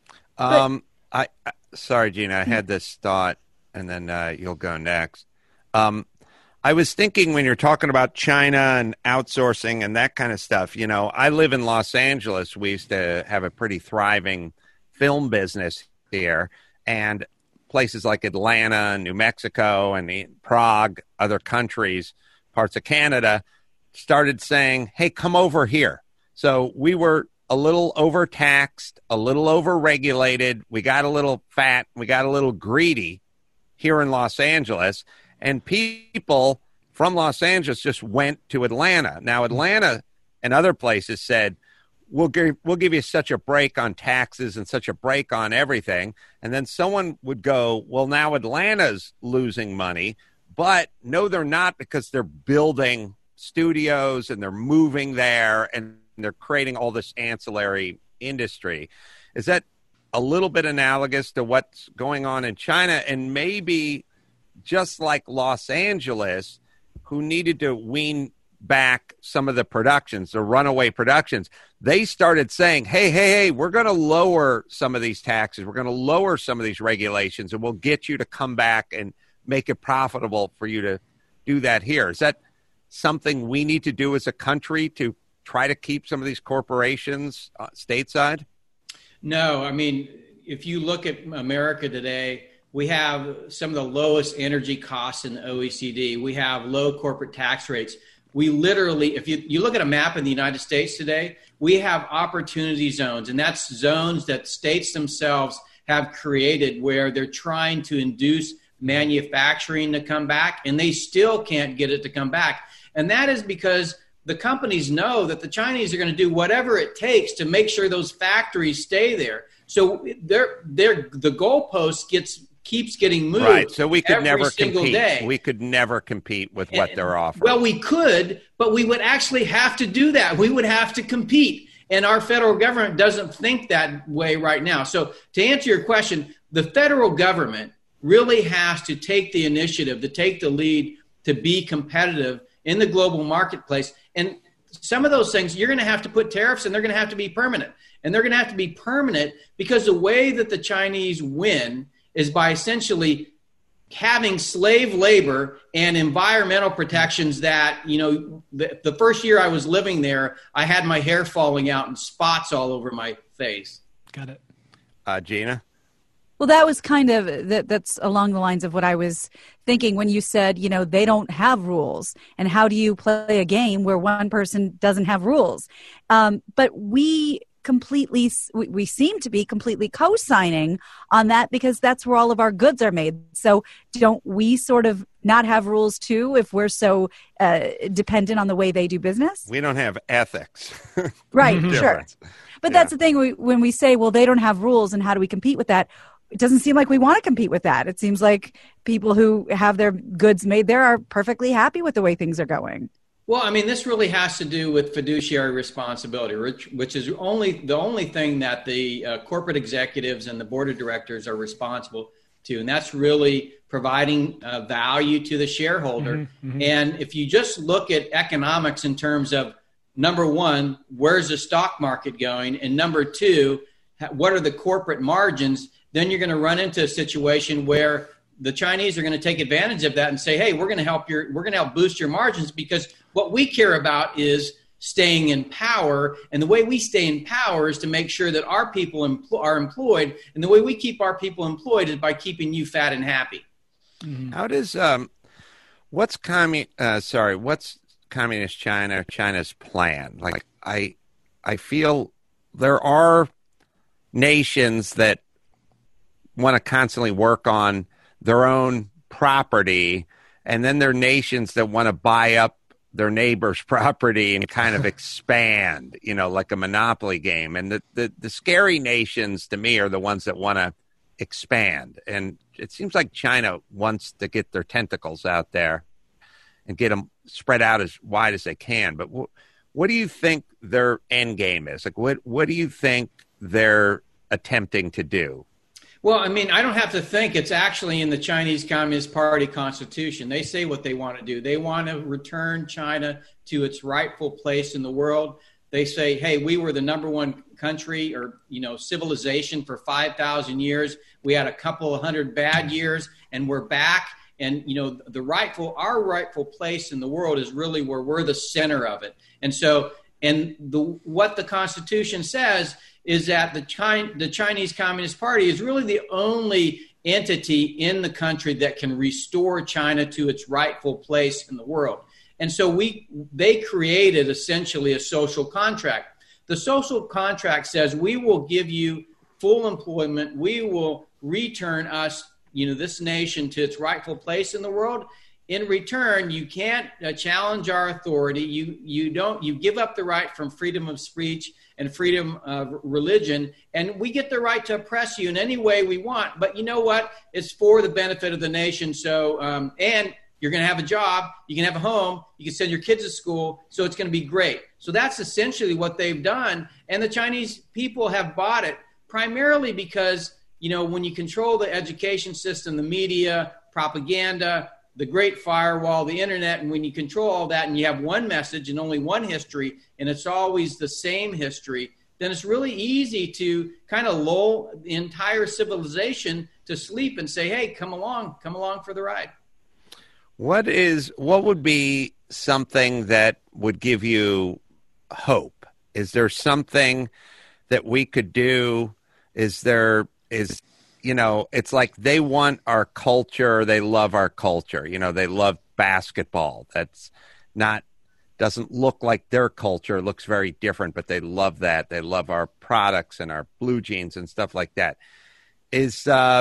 Um, I, I sorry, Gina, I had this thought, and then uh, you'll go next. Um, I was thinking when you're talking about China and outsourcing and that kind of stuff, you know, I live in Los Angeles. We used to have a pretty thriving film business here, and places like Atlanta and New Mexico and Prague, other countries, parts of Canada, started saying, hey, come over here. So we were a little overtaxed, a little overregulated. We got a little fat. We got a little greedy here in Los Angeles. And people from Los Angeles just went to Atlanta. Now, Atlanta and other places said, We'll give, we'll give you such a break on taxes and such a break on everything. And then someone would go, well, now Atlanta's losing money. But no, they're not, because they're building studios and they're moving there and they're creating all this ancillary industry. Is that a little bit analogous to what's going on in China? And maybe just like Los Angeles, who needed to wean back some of the productions, the runaway productions, they started saying, hey, hey, hey, we're going to lower some of these taxes. We're going to lower some of these regulations, and we'll get you to come back and make it profitable for you to do that here. Is that something we need to do as a country to try to keep some of these corporations uh, stateside?
No, I mean, if you look at America today, we have some of the lowest energy costs in the O E C D. We have low corporate tax rates. We literally, if you, you look at a map in the United States today, we have opportunity zones, and that's zones that states themselves have created where they're trying to induce manufacturing to come back, and they still can't get it to come back. And that is because the companies know that the Chinese are going to do whatever it takes to make sure those factories stay there. So they're, they're, the goalpost gets keeps getting moved.
Right, so we could
every
never
single
compete.
Day.
We could never compete with what
And-
they're offering.
Well, we could, but we would actually have to do that. We would have to compete. And our federal government doesn't think that way right now. So to answer your question, the federal government really has to take the initiative, to take the lead, to be competitive in the global marketplace. And some of those things, you're going to have to put tariffs, and they're going to have to be permanent. And they're going to have to be permanent because the way that the Chinese win is by essentially having slave labor and environmental protections that, you know, the, the first year I was living there, I had my hair falling out and spots all over my face.
Got it.
Uh, Gina?
Well, that was kind of, that, that's along the lines of what I was thinking when you said, you know, they don't have rules. And how do you play a game where one person doesn't have rules? Um, but we completely, we, we seem to be completely co-signing on that because that's where all of our goods are made. So don't we sort of not have rules too if we're so uh, dependent on the way they do business?
We don't have ethics.
Right, sure. But
Yeah.
that's the thing, we, when we say, well, they don't have rules and how do we compete with that? It doesn't seem like we want to compete with that. It seems like people who have their goods made there are perfectly happy with the way things are going.
Well, I mean, this really has to do with fiduciary responsibility, which, which is only the only thing that the uh, corporate executives and the board of directors are responsible to. And that's really providing uh, value to the shareholder.
Mm-hmm, mm-hmm.
And if you just look at economics in terms of, number one, where's the stock market going? And number two, what are the corporate margins? Then you're going to run into a situation where the Chinese are going to take advantage of that and say, hey, we're going to help your, we're going to help boost your margins, because what we care about is staying in power. And the way we stay in power is to make sure that our people empl- are employed. And the way we keep our people employed is by keeping you fat and happy.
Mm-hmm. How does um, what's commun? Uh, sorry, what's communist China? China's plan? Like I, I feel there are nations that want to constantly work on their own property, and then there are nations that want to buy up their neighbor's property and kind of expand, you know, like a monopoly game. And the, the, the scary nations to me are the ones that want to expand. And it seems like China wants to get their tentacles out there and get them spread out as wide as they can. But wh- what do you think their end game is? Like, what, what do you think they're attempting to do?
Well, I mean, I don't have to think. It's actually in the Chinese Communist Party constitution. They say what they want to do. They want to return China to its rightful place in the world. They say, hey, we were the number one country or, you know, civilization for five thousand years. We had a couple of hundred bad years and we're back. And, you know, the rightful, our rightful place in the world is really where we're the center of it. And so, and the what the Constitution says is that the China, the Chinese Communist Party is really the only entity in the country that can restore China to its rightful place in the world. And so we, they created essentially a social contract. The social contract says we will give you full employment. We will return us, you know, this nation to its rightful place in the world. In return, you can't uh, challenge our authority. You you don't you give up the right from freedom of speech and freedom of religion, and we get the right to oppress you in any way we want. But you know what? It's for the benefit of the nation. So um, and you're going to have a job, you can have a home, you can send your kids to school. So it's going to be great. So that's essentially what they've done, and the Chinese people have bought it primarily because, you know, when you control the education system, the media, propaganda, the Great Firewall, the internet, and when you control all that and you have one message and only one history, and it's always the same history, then it's really easy to kind of lull the entire civilization to sleep and say, hey, come along, come along for the ride.
What is, what would be something that would give you hope? Is there something that we could do? Is there, is, you know, it's like they want our culture. They love our culture. You know, they love basketball. That's not, doesn't look like their culture. It looks very different, but they love that. They love our products and our blue jeans and stuff like that. Is, uh,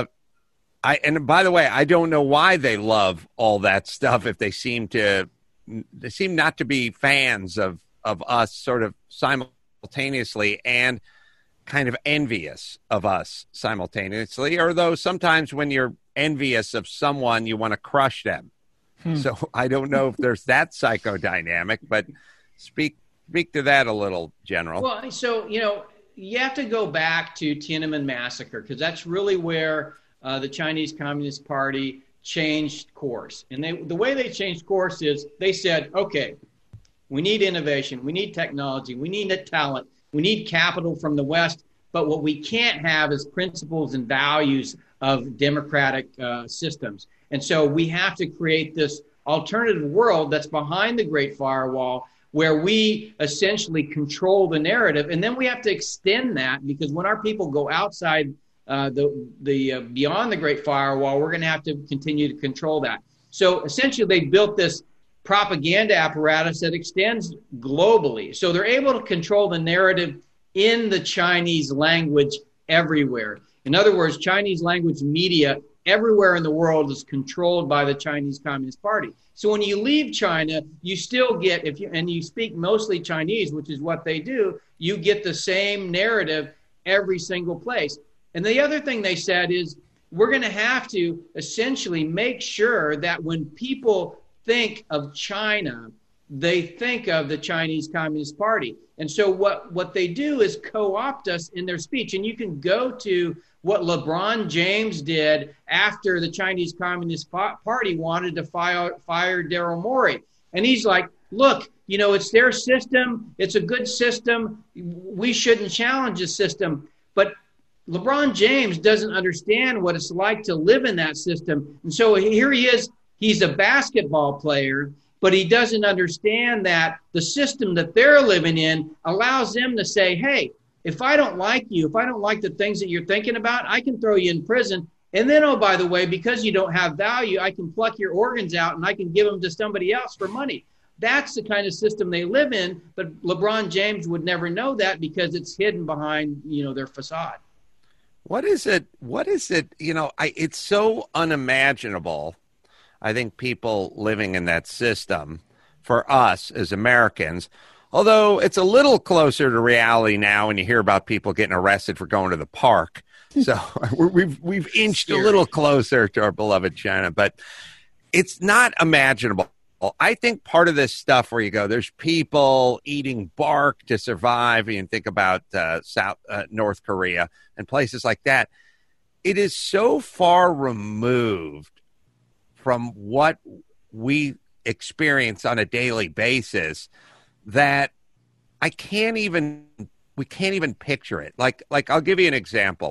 I, and by the way, I don't know why they love all that stuff if they seem to, they seem not to be fans of, of us sort of simultaneously and kind of envious of us simultaneously, or though sometimes when you're envious of someone, you want to crush them. Hmm. So I don't know if there's that psychodynamic, but speak speak to that a little, General.
Well, so, you know, you have to go back to Tiananmen Massacre, because that's really where uh, the Chinese Communist Party changed course. And they, the way they changed course is they said, okay, we need innovation, we need technology, we need talent, we need capital from the West, but what we can't have is principles and values of democratic uh, systems. And so we have to create this alternative world that's behind the Great Firewall, where we essentially control the narrative. And then we have to extend that, because when our people go outside uh, the, the uh, beyond the Great Firewall, we're going to have to continue to control that. So essentially they built this propaganda apparatus that extends globally. So they're able to control the narrative in the Chinese language everywhere. In other words, Chinese language media everywhere in the world is controlled by the Chinese Communist Party. So when you leave China, you still get, if you and you speak mostly Chinese, which is what they do, you get the same narrative every single place. And the other thing they said is, we're going to have to essentially make sure that when people think of China, they think of the Chinese Communist Party. And so what, what they do is co-opt us in their speech. And you can go to what LeBron James did after the Chinese Communist Party wanted to fire, fire Daryl Morey. And he's like, look, you know, it's their system. It's a good system. We shouldn't challenge the system. But LeBron James doesn't understand what it's like to live in that system. And so here he is. He's a basketball player, but he doesn't understand that the system that they're living in allows them to say, hey, if I don't like you, if I don't like the things that you're thinking about, I can throw you in prison. And then, oh, by the way, because you don't have value, I can pluck your organs out and I can give them to somebody else for money. That's the kind of system they live in. But LeBron James would never know that because it's hidden behind, you know, their facade.
What is it? What is it? You know, I, it's so unimaginable. I think people living in that system for us as Americans, although it's a little closer to reality now when you hear about people getting arrested for going to the park. So we've we've inched a little closer to our beloved China, but it's not imaginable. I think part of this stuff where you go, there's people eating bark to survive. You can think about uh, South uh, North Korea and places like that. It is so far removed from what we experience on a daily basis that I can't even, we can't even picture it. Like, like I'll give you an example.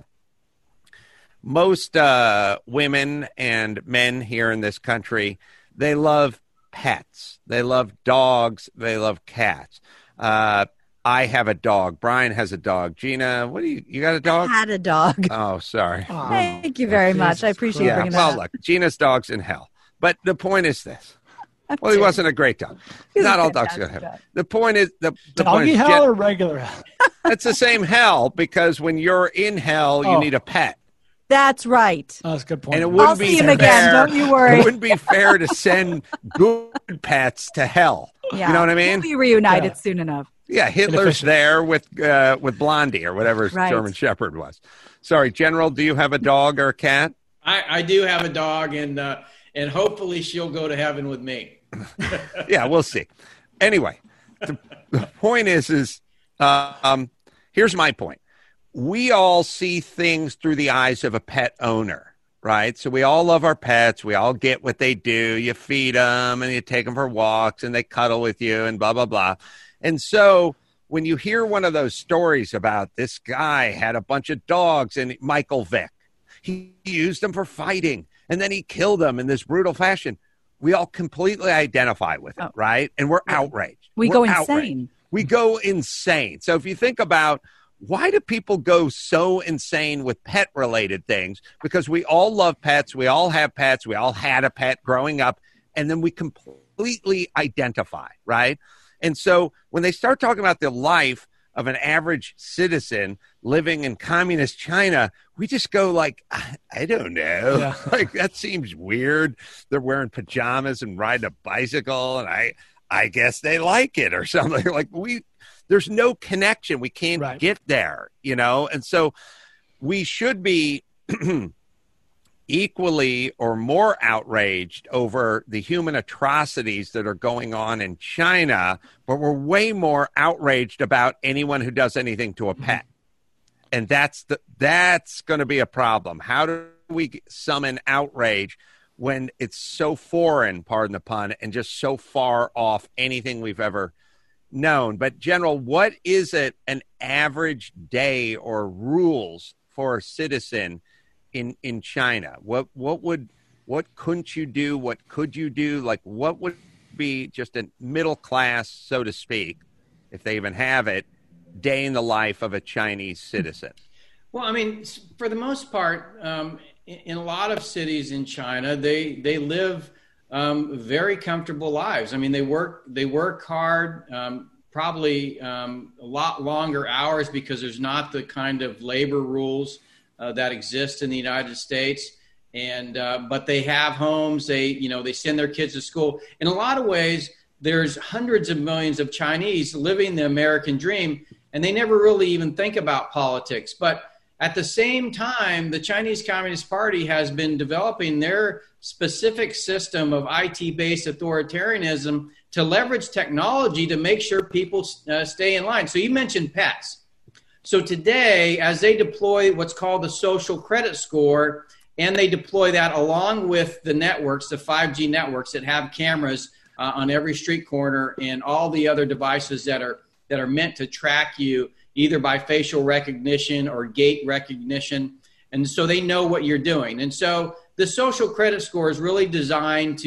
Most uh, women and men here in this country, they love pets. They love dogs. They love cats. Uh, I have a dog. Brian has a dog. Gina, what do you, you got a dog?
I had a dog.
Oh, sorry.
Oh, thank you very much. I appreciate
yeah,
bringing that
well,
up.
look, Gina's dog's in hell. But the point is this. Well, he wasn't a great dog.
He's
Not
a
all dogs are
fantastic
hell.
dog.
The point is the, the
Doggy
point is,
hell
Jen-
or regular hell?
it's the same hell because when you're in hell, you
Oh.
need a pet.
That's right.
Oh, that's a good point.
And it wouldn't
I'll
be
see him
fair,
again. Don't you worry.
It wouldn't be fair to send good pets to hell.
Yeah.
You know what I mean?
We'll be reunited
Yeah.
soon enough.
Yeah, Hitler's
Inefficient.
there with uh, with Blondie or whatever his
Right.
German Shepherd was. Sorry, General, do you have a dog or a cat?
I, I do have a dog, and uh, and hopefully she'll go to heaven with me.
Yeah, we'll see. Anyway, the, the point is, is uh, um, here's my point. We all see things through the eyes of a pet owner, right? So we all love our pets. We all get what they do. You feed them and you take them for walks and they cuddle with you and blah, blah, blah. And so when you hear one of those stories about this guy had a bunch of dogs and Michael Vick, he used them for fighting and then he killed them in this brutal fashion. We all completely identify with it,
Oh.
right? And we're outraged.
We
We're
go
outraged.
insane.
We go insane. So if you think about why do people go so insane with pet-related things? Because we all love pets. We all have pets. We all had a pet growing up. And then we completely identify, right? And so when they start talking about the life of an average citizen living in communist China, we just go like, I, I don't know.
Yeah.
Like, that seems weird. They're wearing pajamas and riding a bicycle, and I, I guess they like it or something. Like, we... There's no connection. We can't
Right.
get there, you know? And so we should be equally or more outraged over the human atrocities that are going on in China, but we're way more outraged about anyone who does anything to a pet. Mm-hmm. And that's the that's going to be a problem. How do we summon outrage when it's so foreign, pardon the pun, and just so far off anything we've ever known? But General, what is it an average day or rules for a citizen in in China? What what would what couldn't you do? What could you do? Like, what would be just a middle class, so to speak, if they even have it, day in the life of a Chinese citizen?
Well, I mean, for the most part, um, in, in a lot of cities in China, they they live Um, very comfortable lives. I mean, they work they work hard, um, probably um, a lot longer hours because there's not the kind of labor rules uh, that exist in the United States. And uh, but they have homes. They you know they send their kids to school. In a lot of ways, there's hundreds of millions of Chinese living the American dream, and they never really even think about politics. But at the same time, the Chinese Communist Party has been developing their specific system of I T-based authoritarianism to leverage technology to make sure people uh, stay in line. So you mentioned pets. So today, as they deploy what's called the social credit score, and they deploy that along with the networks, the five G networks that have cameras uh, on every street corner and all the other devices that are that are meant to track you either by facial recognition or gait recognition. And so they know what you're doing. And so the social credit score is really designed to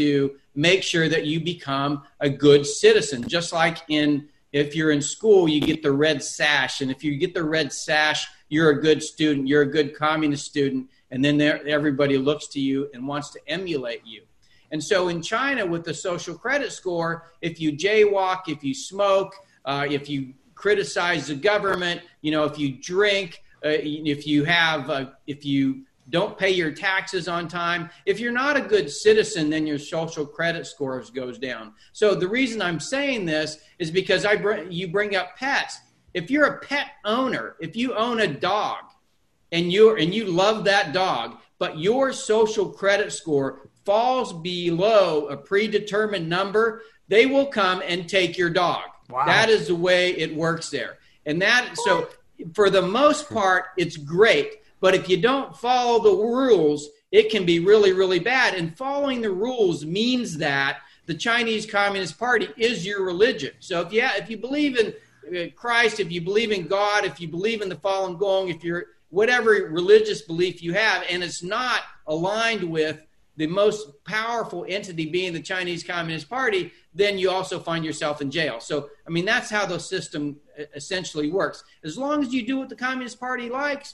make sure that you become a good citizen. Just like in, if you're in school, you get the red sash. And if you get the red sash, you're a good student, you're a good communist student. And then there, everybody looks to you and wants to emulate you. And so in China, with the social credit score, if you jaywalk, if you smoke, uh, if you criticize the government, you know, if you drink, uh, if you have, uh, if you don't pay your taxes on time, if you're not a good citizen, then your social credit scores goes down. So the reason I'm saying this is because I br- you bring up pets. If you're a pet owner, if you own a dog and you and you love that dog, but your social credit score falls below a predetermined number, they will come and take your dog. Wow. That is the way it works there. And that, so for the most part, it's great. But if you don't follow the rules, it can be really, really bad. And following the rules means that the Chinese Communist Party is your religion. So if you, if you believe in Christ, if you believe in God, if you believe in the Falun Gong, if you're whatever religious belief you have, and it's not aligned with the most powerful entity being the Chinese Communist Party, then you also find yourself in jail. So, I mean, that's how the system essentially works. As long as you do what the Communist Party likes,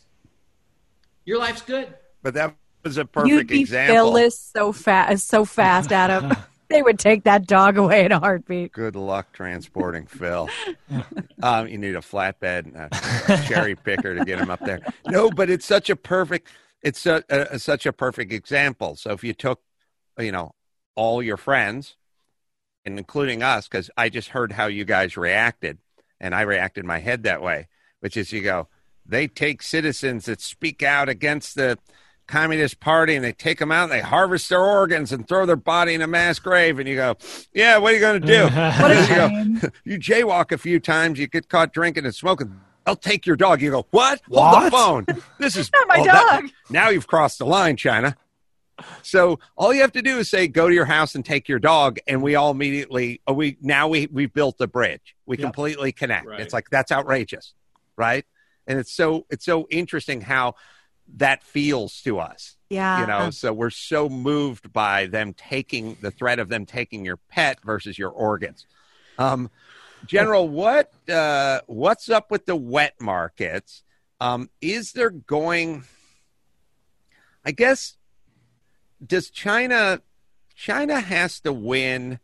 your life's good.
But that was a perfect
You'd be
example.
Phyllis so fast, so fast, Adam. They would take that dog away in a heartbeat.
Good luck transporting Phil. Um, you need a flatbed and a cherry picker to get him up there. No, but it's such a perfect... It's a, a, such a perfect example. So if you took, you know, all your friends, and including us, because I just heard how you guys reacted, and I reacted in my head that way, which is you go, they take citizens that speak out against the Communist Party, and they take them out, and they harvest their organs and throw their body in a mass grave, and you go, yeah, what are you going to do?
What a
you, go, you jaywalk a few times, you get caught drinking and smoking. I'll take your dog. You go, what?
What?
Hold the phone. This is
not my
oh,
dog.
That, now you've crossed the line, China. So all you have to do is say, go to your house and take your dog. And we all immediately, oh, we now we we built a bridge. We yep. completely connect. Right. It's like, that's outrageous. Right. And it's so it's so interesting how that feels to us.
Yeah.
You know, so we're so moved by them taking the threat of them taking your pet versus your organs. Um, General, what uh, what's up with the wet markets? Um, is there going, I guess, does China, China has to win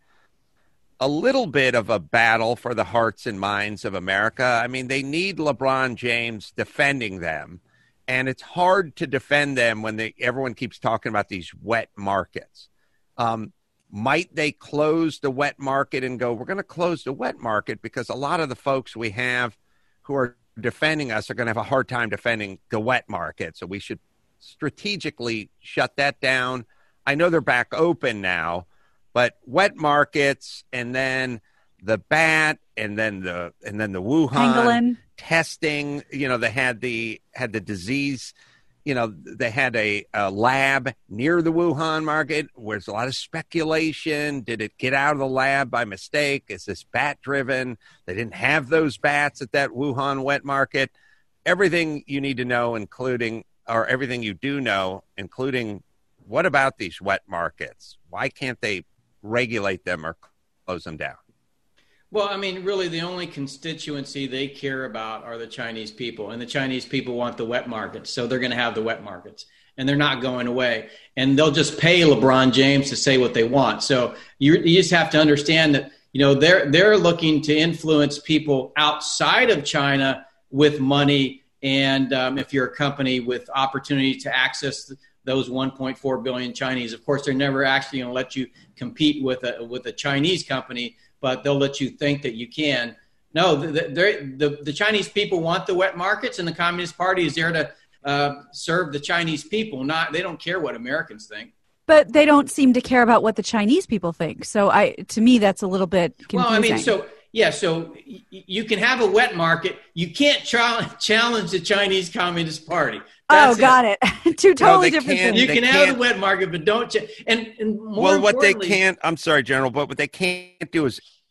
a little bit of a battle for the hearts and minds of America. I mean, they need LeBron James defending them, and it's hard to defend them when they, everyone keeps talking about these wet markets. Um Might they close the wet market and go, we're going to close the wet market because a lot of the folks we have who are defending us are going to have a hard time defending the wet market. So we should strategically shut that down. I know they're back open now, but wet markets and then the bat and then the and then the Wuhan
Pangolin.
testing, you know, they had the had the disease. You know, they had a, a lab near the Wuhan market where there's a lot of speculation. Did it get out of the lab by mistake? Is this bat-driven? They didn't have those bats at that Wuhan wet market. Everything you need to know, including, or everything you do know, including what about these wet markets? Why can't they regulate them or close them down?
Well, I mean, really, the only constituency they care about are the Chinese people, and the Chinese people want the wet markets, so they're going to have the wet markets, and they're not going away. And they'll just pay LeBron James to say what they want. So you, you just have to understand that, you know, they're they're looking to influence people outside of China with money, and um, if you're a company with opportunity to access those one point four billion Chinese, of course, they're never actually going to let you compete with a with a Chinese company, but they'll let you think that you can. No, the, the, the, the Chinese people want the wet markets, and the Communist Party is there to uh, serve the Chinese people. Not, they don't care what Americans think.
But they don't seem to care about what the Chinese people think. So I, to me, that's a little bit confusing.
Well, I mean, so yeah, so y- you can have a wet market. You can't ch- challenge the Chinese Communist Party. That's
oh, got it. it. Two totally
no,
different
things.
You
they
can
can't.
have the wet market, but don't. Ch- and, and more
well, what they
importantly-
can't. I'm sorry, General, but what they can't do is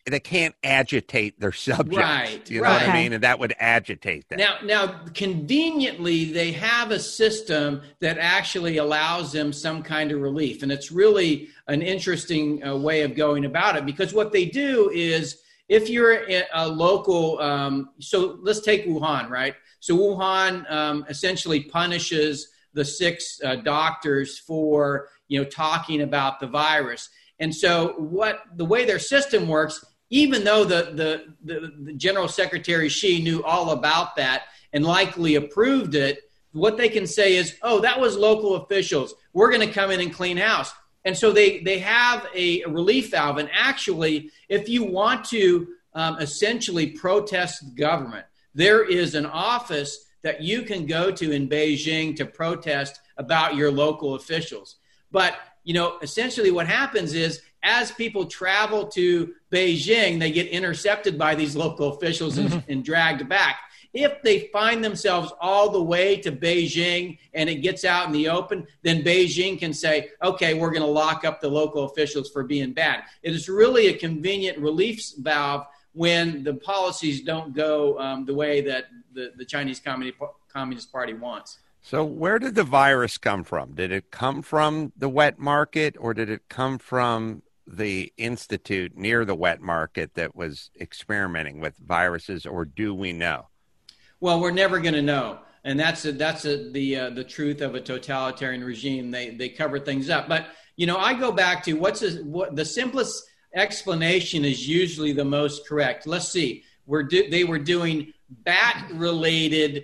they can't agitate their subjects.
Right,
you know
right.
what I mean? And that would agitate them.
Now, now, conveniently, they have a system that actually allows them some kind of relief. And it's really an interesting uh, way of going about it, because what they do is, if you're a local, um, so let's take Wuhan, right? So Wuhan um, essentially punishes the six uh, doctors for, you know, talking about the virus. And so what the way their system works, even though the, the, the, the General Secretary Xi knew all about that and likely approved it, what they can say is, oh, that was local officials. We're going to come in and clean house. And so they, they have a relief valve. And actually, if you want to um, essentially protest the government, there is an office that you can go to in Beijing to protest about your local officials. But, you know, essentially what happens is, as people travel to Beijing, they get intercepted by these local officials and, and dragged back. If they find themselves all the way to Beijing and it gets out in the open, then Beijing can say, okay, we're going to lock up the local officials for being bad. It is really a convenient relief valve when the policies don't go um, the way that the, the Chinese Communist, Communist Party wants.
So where did the virus come from? Did it come from the wet market, or did it come from the institute near the wet market that was experimenting with viruses, or do we know?
Well, we're never going to know. And that's a, that's a, the uh, the truth of a totalitarian regime. They they cover things up. But, you know, I go back to what's a, what the simplest explanation is usually the most correct. Let's see. We're do, they were doing bat-related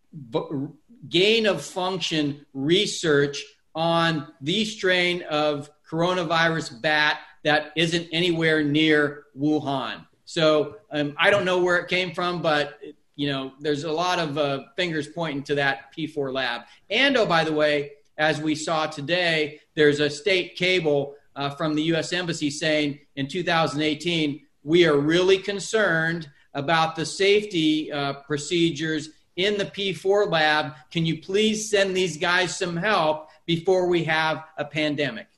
b- gain of function research on the strain of coronavirus bat that isn't anywhere near Wuhan. So um, I don't know where it came from, but you know, there's a lot of uh, fingers pointing to that P four lab. And oh, by the way, as we saw today, there's a state cable uh, from the U S Embassy saying in two thousand eighteen, we are really concerned about the safety uh, procedures in the P four lab. Can you please send these guys some help before we have a pandemic?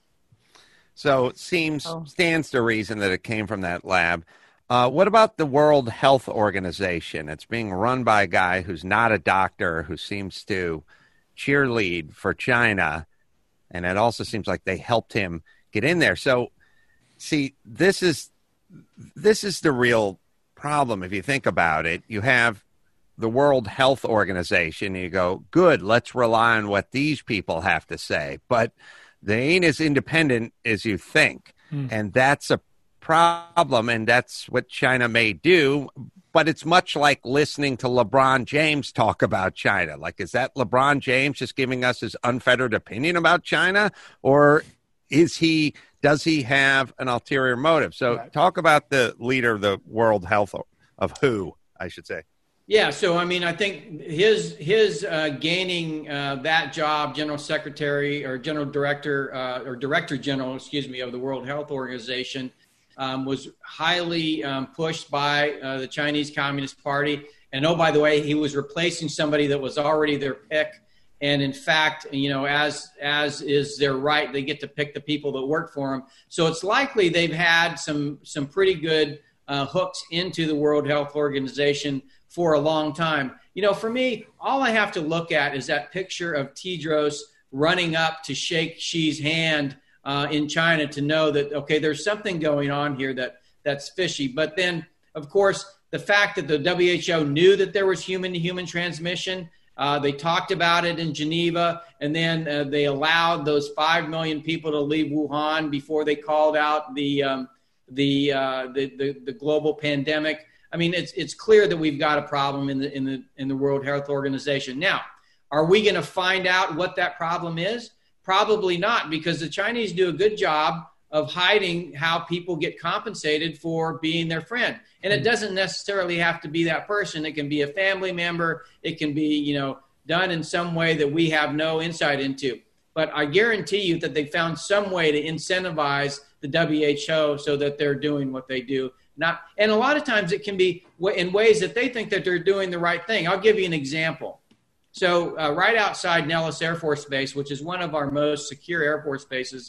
So it seems, oh. stands to reason that it came from that lab. Uh, what about the World Health Organization? It's being run by a guy who's not a doctor, who seems to cheerlead for China. And it also seems like they helped him get in there. So, see, this is this is the real problem. If you think about it, you have the World Health Organization, and you go, good, let's rely on what these people have to say. But they ain't as independent as you think. Mm. And that's a problem, and that's what China may do. But it's much like listening to LeBron James talk about China. Like, is that LeBron James just giving us his unfettered opinion about China? Or is he, does he have an ulterior motive? So right. Talk about the leader of the World Health, of W H O, I should say.
Yeah, so I mean, I think his his uh, gaining uh, that job, General Secretary or General Director uh, or Director General, excuse me, of the World Health Organization um, was highly um, pushed by uh, the Chinese Communist Party. And oh, by the way, he was replacing somebody that was already their pick. And in fact, you know, as as is their right, they get to pick the people that work for them. So it's likely they've had some some pretty good uh, hooks into the World Health Organization for a long time. You know, for me, all I have to look at is that picture of Tedros running up to shake Xi's hand uh, in China to know that, okay, there's something going on here that that's fishy. But then, of course, the fact that the W H O knew that there was human-to-human transmission, uh, they talked about it in Geneva, and then uh, they allowed those five million people to leave Wuhan before they called out the um, the, uh, the the the global pandemic. I mean, it's it's clear that we've got a problem in the in the in the World Health Organization. Now, are we going to find out what that problem is? Probably not, because the Chinese do a good job of hiding how people get compensated for being their friend. And it doesn't necessarily have to be that person. It can be a family member. It can be, you know, done in some way that we have no insight into. But I guarantee you that they found some way to incentivize the W H O so that they're doing what they do. Not, and a lot of times it can be in ways that they think that they're doing the right thing. I'll give you an example. So uh, right outside Nellis Air Force Base, which is one of our most secure Air Force bases,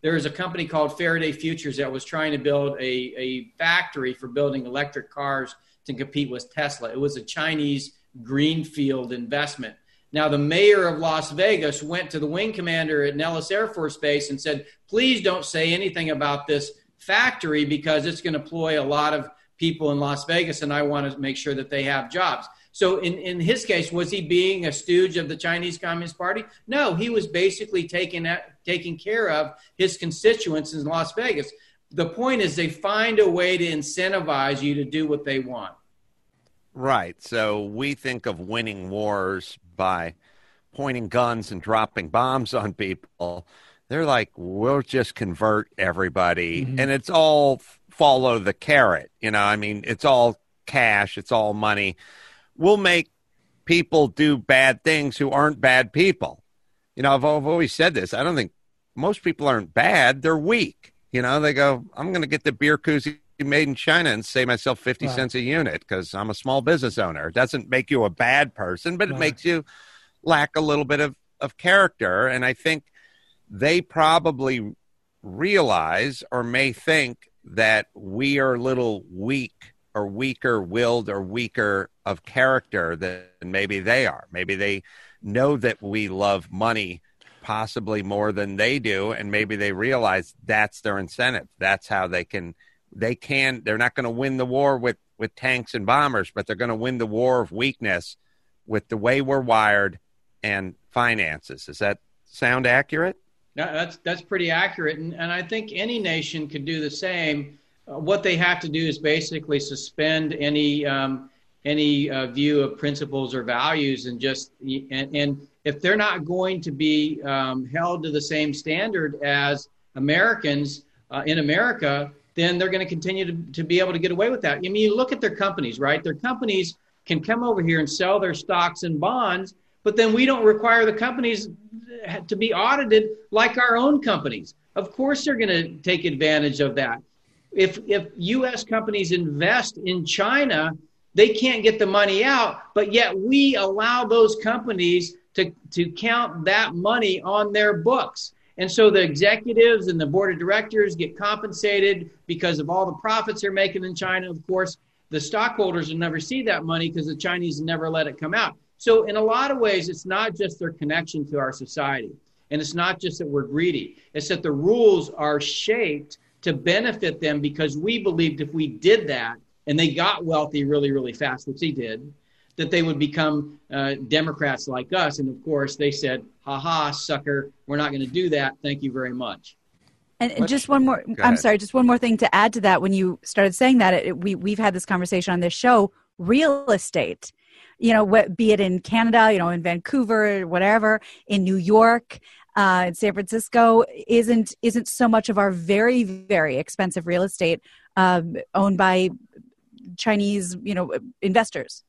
there was a company called Faraday Futures that was trying to build a, a factory for building electric cars to compete with Tesla. It was a Chinese greenfield investment. Now, the mayor of Las Vegas went to the wing commander at Nellis Air Force Base and said, please don't say anything about this factory because it's going to employ a lot of people in Las Vegas, and I want to make sure that they have jobs. So in, in his case, was he being a stooge of the Chinese Communist Party? No, he was basically taking, taking care of his constituents in Las Vegas. The point is they find a way to incentivize you to do what they want.
Right. So we think of winning wars by pointing guns and dropping bombs on people. They're like, we'll just convert everybody. Mm-hmm. And it's all follow the carrot. You know, I mean, it's all cash. It's all money. We'll make people do bad things who aren't bad people. You know, I've, I've always said this. I don't think most people aren't bad. They're weak. You know, they go, I'm going to get the beer koozie made in China and save myself fifty right. cents a unit because I'm a small business owner. It doesn't make you a bad person, but it right. makes you lack a little bit of, of character. And I think they probably realize or may think that we are a little weak or weaker willed or weaker of character than maybe they are. Maybe they know that we love money possibly more than they do, and maybe they realize that's their incentive. That's how they can They can, they're not going to win the war with, with tanks and bombers, but they're going to win the war of weakness with the way we're wired and finances. Does that sound accurate?
No, that's, that's pretty accurate. And, and I think any nation could do the same. Uh, what they have to do is basically suspend any, um, any uh, view of principles or values and just, and, and if they're not going to be um, held to the same standard as Americans uh, in America, then they're going to continue to, to be able to get away with that. I mean, you look at their companies, right? Their companies can come over here and sell their stocks and bonds, but then we don't require the companies to be audited like our own companies. Of course, they're going to take advantage of that. If if U S companies invest in China, they can't get the money out, but yet we allow those companies to, to count that money on their books. And so the executives and the board of directors get compensated because of all the profits they're making in China. Of course, the stockholders will never see that money because the Chinese never let it come out. So in a lot of ways, it's not just their connection to our society. And it's not just that we're greedy. It's that the rules are shaped to benefit them because we believed if we did that and they got wealthy really, really fast, which they did, that they would become uh, Democrats like us. And of course, they said, ha ha, sucker, we're not going to do that. Thank you very much.
And Let's, just one more, I'm sorry, just one more thing to add to that. When you started saying that, it, we, we've had this conversation on this show, real estate, you know, what, be it in Canada, you know, in Vancouver, whatever, in New York, uh, in San Francisco, isn't isn't so much of our very, very expensive real estate um, owned by Chinese, you know, investors.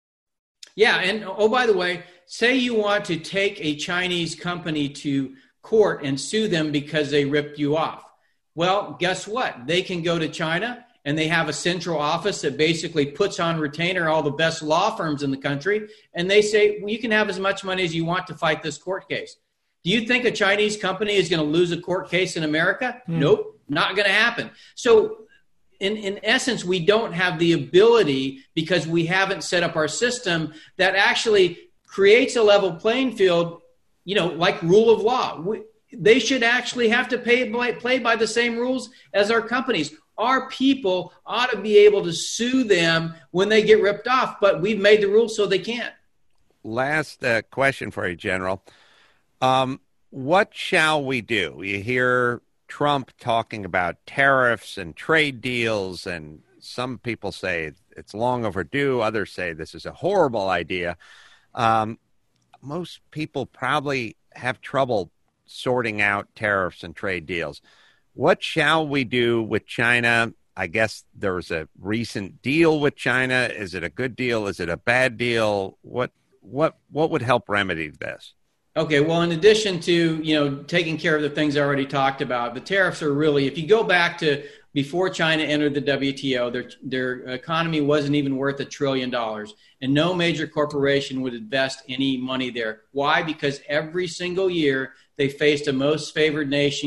Yeah. And oh, by the way, say you want to take a Chinese company to court and sue them because they ripped you off. Well, guess what? They can go to China and they have a central office that basically puts on retainer all the best law firms in the country. And they say, well, you can have as much money as you want to fight this court case. Do you think a Chinese company is going to lose a court case in America? Hmm. Nope, not going to happen. So In, in essence, we don't have the ability because we haven't set up our system that actually creates a level playing field, you know, like rule of law. We, they should actually have to pay by, play by the same rules as our companies. Our people ought to be able to sue them when they get ripped off, but we've made the rules so they can't.
Last uh, question for you, General. Um, what shall we do? You hear Trump talking about tariffs and trade deals, and some people say it's long overdue. Others say this is a horrible idea. Um, most people probably have trouble sorting out tariffs and trade deals. What shall we do with China? I guess there was a recent deal with China. Is it a good deal? Is it a bad deal? What what what would help remedy this?
Okay, well, in addition to, you know, taking care of the things I already talked about, the tariffs are really, if you go back to before China entered the W T O, their their economy wasn't even worth a trillion dollars, and no major corporation would invest any money there. Why? Because every single year they faced a most favored nation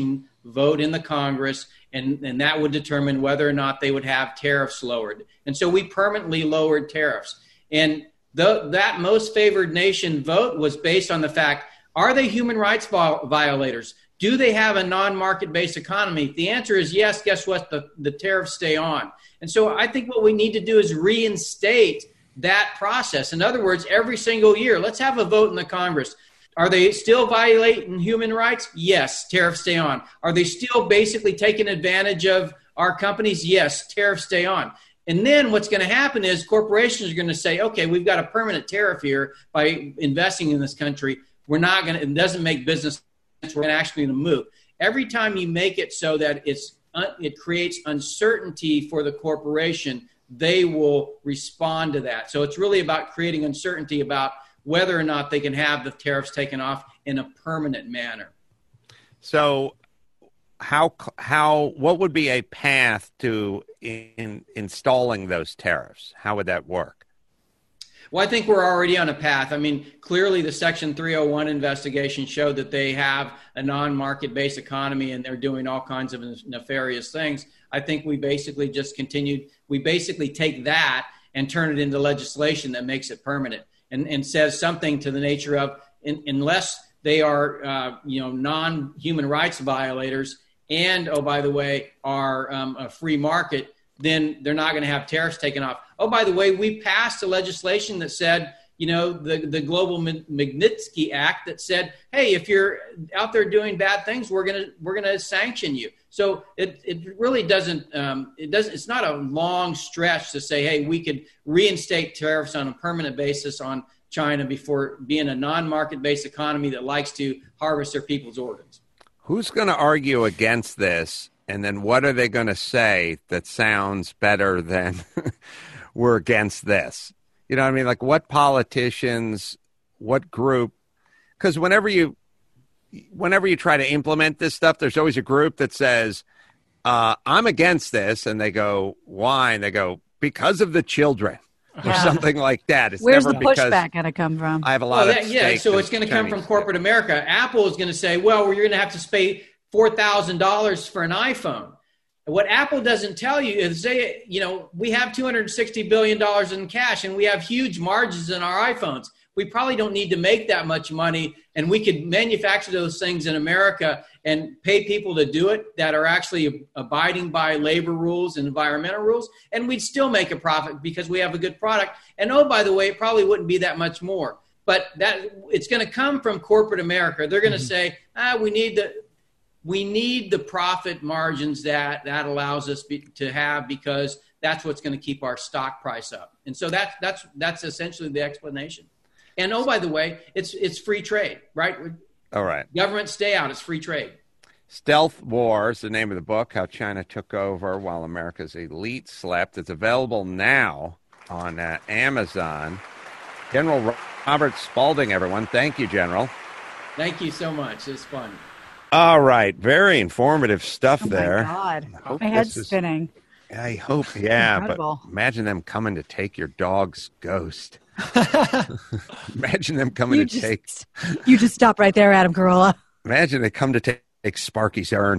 vote in the Congress, and, and that would determine whether or not they would have tariffs lowered. And so we permanently lowered tariffs. And the, that most favored nation vote was based on the fact, are they human rights violators? Do they have a non-market-based economy? If the answer is yes, guess what? The, the tariffs stay on. And so I think what we need to do is reinstate that process. In other words, every single year, let's have a vote in the Congress. Are they still violating human rights? Yes, tariffs stay on. Are they still basically taking advantage of our companies? Yes, tariffs stay on. And then what's going to happen is corporations are going to say, okay, we've got a permanent tariff here by investing in this country. We're not going to, it doesn't make business sense. We're actually going to move. Every time you make it so that it's it creates uncertainty for the corporation, they will respond to that. So it's really about creating uncertainty about whether or not they can have the tariffs taken off in a permanent manner.
So how, how, what would be a path to in, installing those tariffs? How would that work?
Well, I think we're already on a path. I mean, clearly the Section three oh one investigation showed that they have a non-market-based economy and they're doing all kinds of nefarious things. I think we basically just continued, we basically take that and turn it into legislation that makes it permanent. And, and says something to the nature of, in, unless they are, uh, you know, non-human rights violators and, oh, by the way, are um, a free market, then they're not going to have tariffs taken off. Oh, by the way, we passed a legislation that said, you know, the, the Global Magnitsky Act that said, hey, if you're out there doing bad things, we're going to we're going to sanction you. So it, it really doesn't um, it doesn't it's not a long stretch to say, hey, we could reinstate tariffs on a permanent basis on China before being a non-market based economy that likes to harvest their people's organs.
Who's going to argue against this? And then what are they going to say that sounds better than we're against this? You know what I mean? Like what politicians, what group? Because whenever you whenever you try to implement this stuff, there's always a group that says, uh, I'm against this. And they go, why? And they go, because of the children or yeah. something like that. It's
Where's
never
the pushback going to come from?
I have a lot
well,
of
that, Yeah, so it's going to come from corporate America. Apple is going to say, well, you're going to have to pay four thousand dollars for an iPhone. What Apple doesn't tell you is they, you know, we have two hundred sixty billion dollars in cash and we have huge margins in our iPhones. We probably don't need to make that much money, and we could manufacture those things in America and pay people to do it that are actually abiding by labor rules and environmental rules, and we'd still make a profit because we have a good product. And oh, by the way, it probably wouldn't be that much more. But that it's going to come from corporate America. They're going to mm-hmm. say, ah, we need the we need the profit margins that that allows us be, to have because that's what's going to keep our stock price up. And so that's that's that's essentially the explanation. And oh, by the way, it's it's free trade, right?
All right.
Government stay out. It's free trade.
Stealth War is the name of the book, How China Took Over While America's Elite Slept. It's available now on uh, Amazon. General Robert Spalding, everyone. Thank you, General.
Thank you so much. It's fun.
All right. Very informative stuff
oh
there.
My God. My head's is, spinning.
I hope, yeah. But imagine them coming to take your dog's ghost. Imagine them coming
you
to
just,
take.
You just stop right there, Adam Carolla.
Imagine they come to take, take Sparky's urn.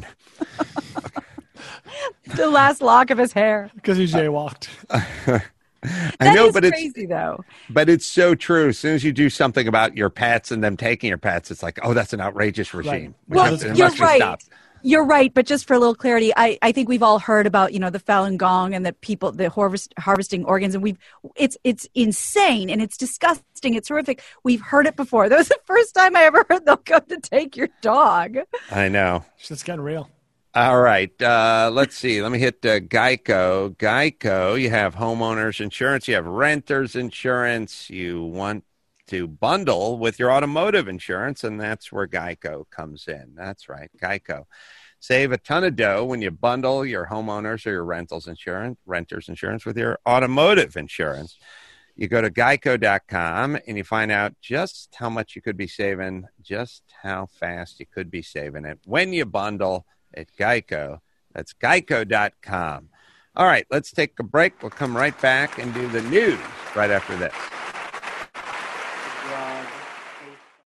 The last lock of his hair.
Because he jaywalked.
I
that
know,
is
but
crazy,
it's
though.
But it's so true. As soon as you do something about your pets and them taking your pets, it's like, oh, that's an outrageous regime.
Right. Well,
to,
you're right. You're right, but just for a little clarity, I, I think we've all heard about, you know, the Falun Gong and the people, the harvest, harvesting organs, and we've, it's it's insane and it's disgusting. It's horrific. We've heard it before. That was the first time I ever heard they'll come to take your dog.
I know.
It's getting real.
All right. Uh, let's see. Let me hit uh, Geico. Geico, you have homeowners insurance, you have renters insurance, you want to bundle with your automotive insurance, and that's where Geico comes in. That's right, Geico. Save a ton of dough when you bundle your homeowners or your rentals insurance, renters insurance with your automotive insurance. You go to geico dot com and you find out just how much you could be saving, just how fast you could be saving it when you bundle at Geico. That's geico dot com. All right, let's take a break. We'll come right back and do the news right after this.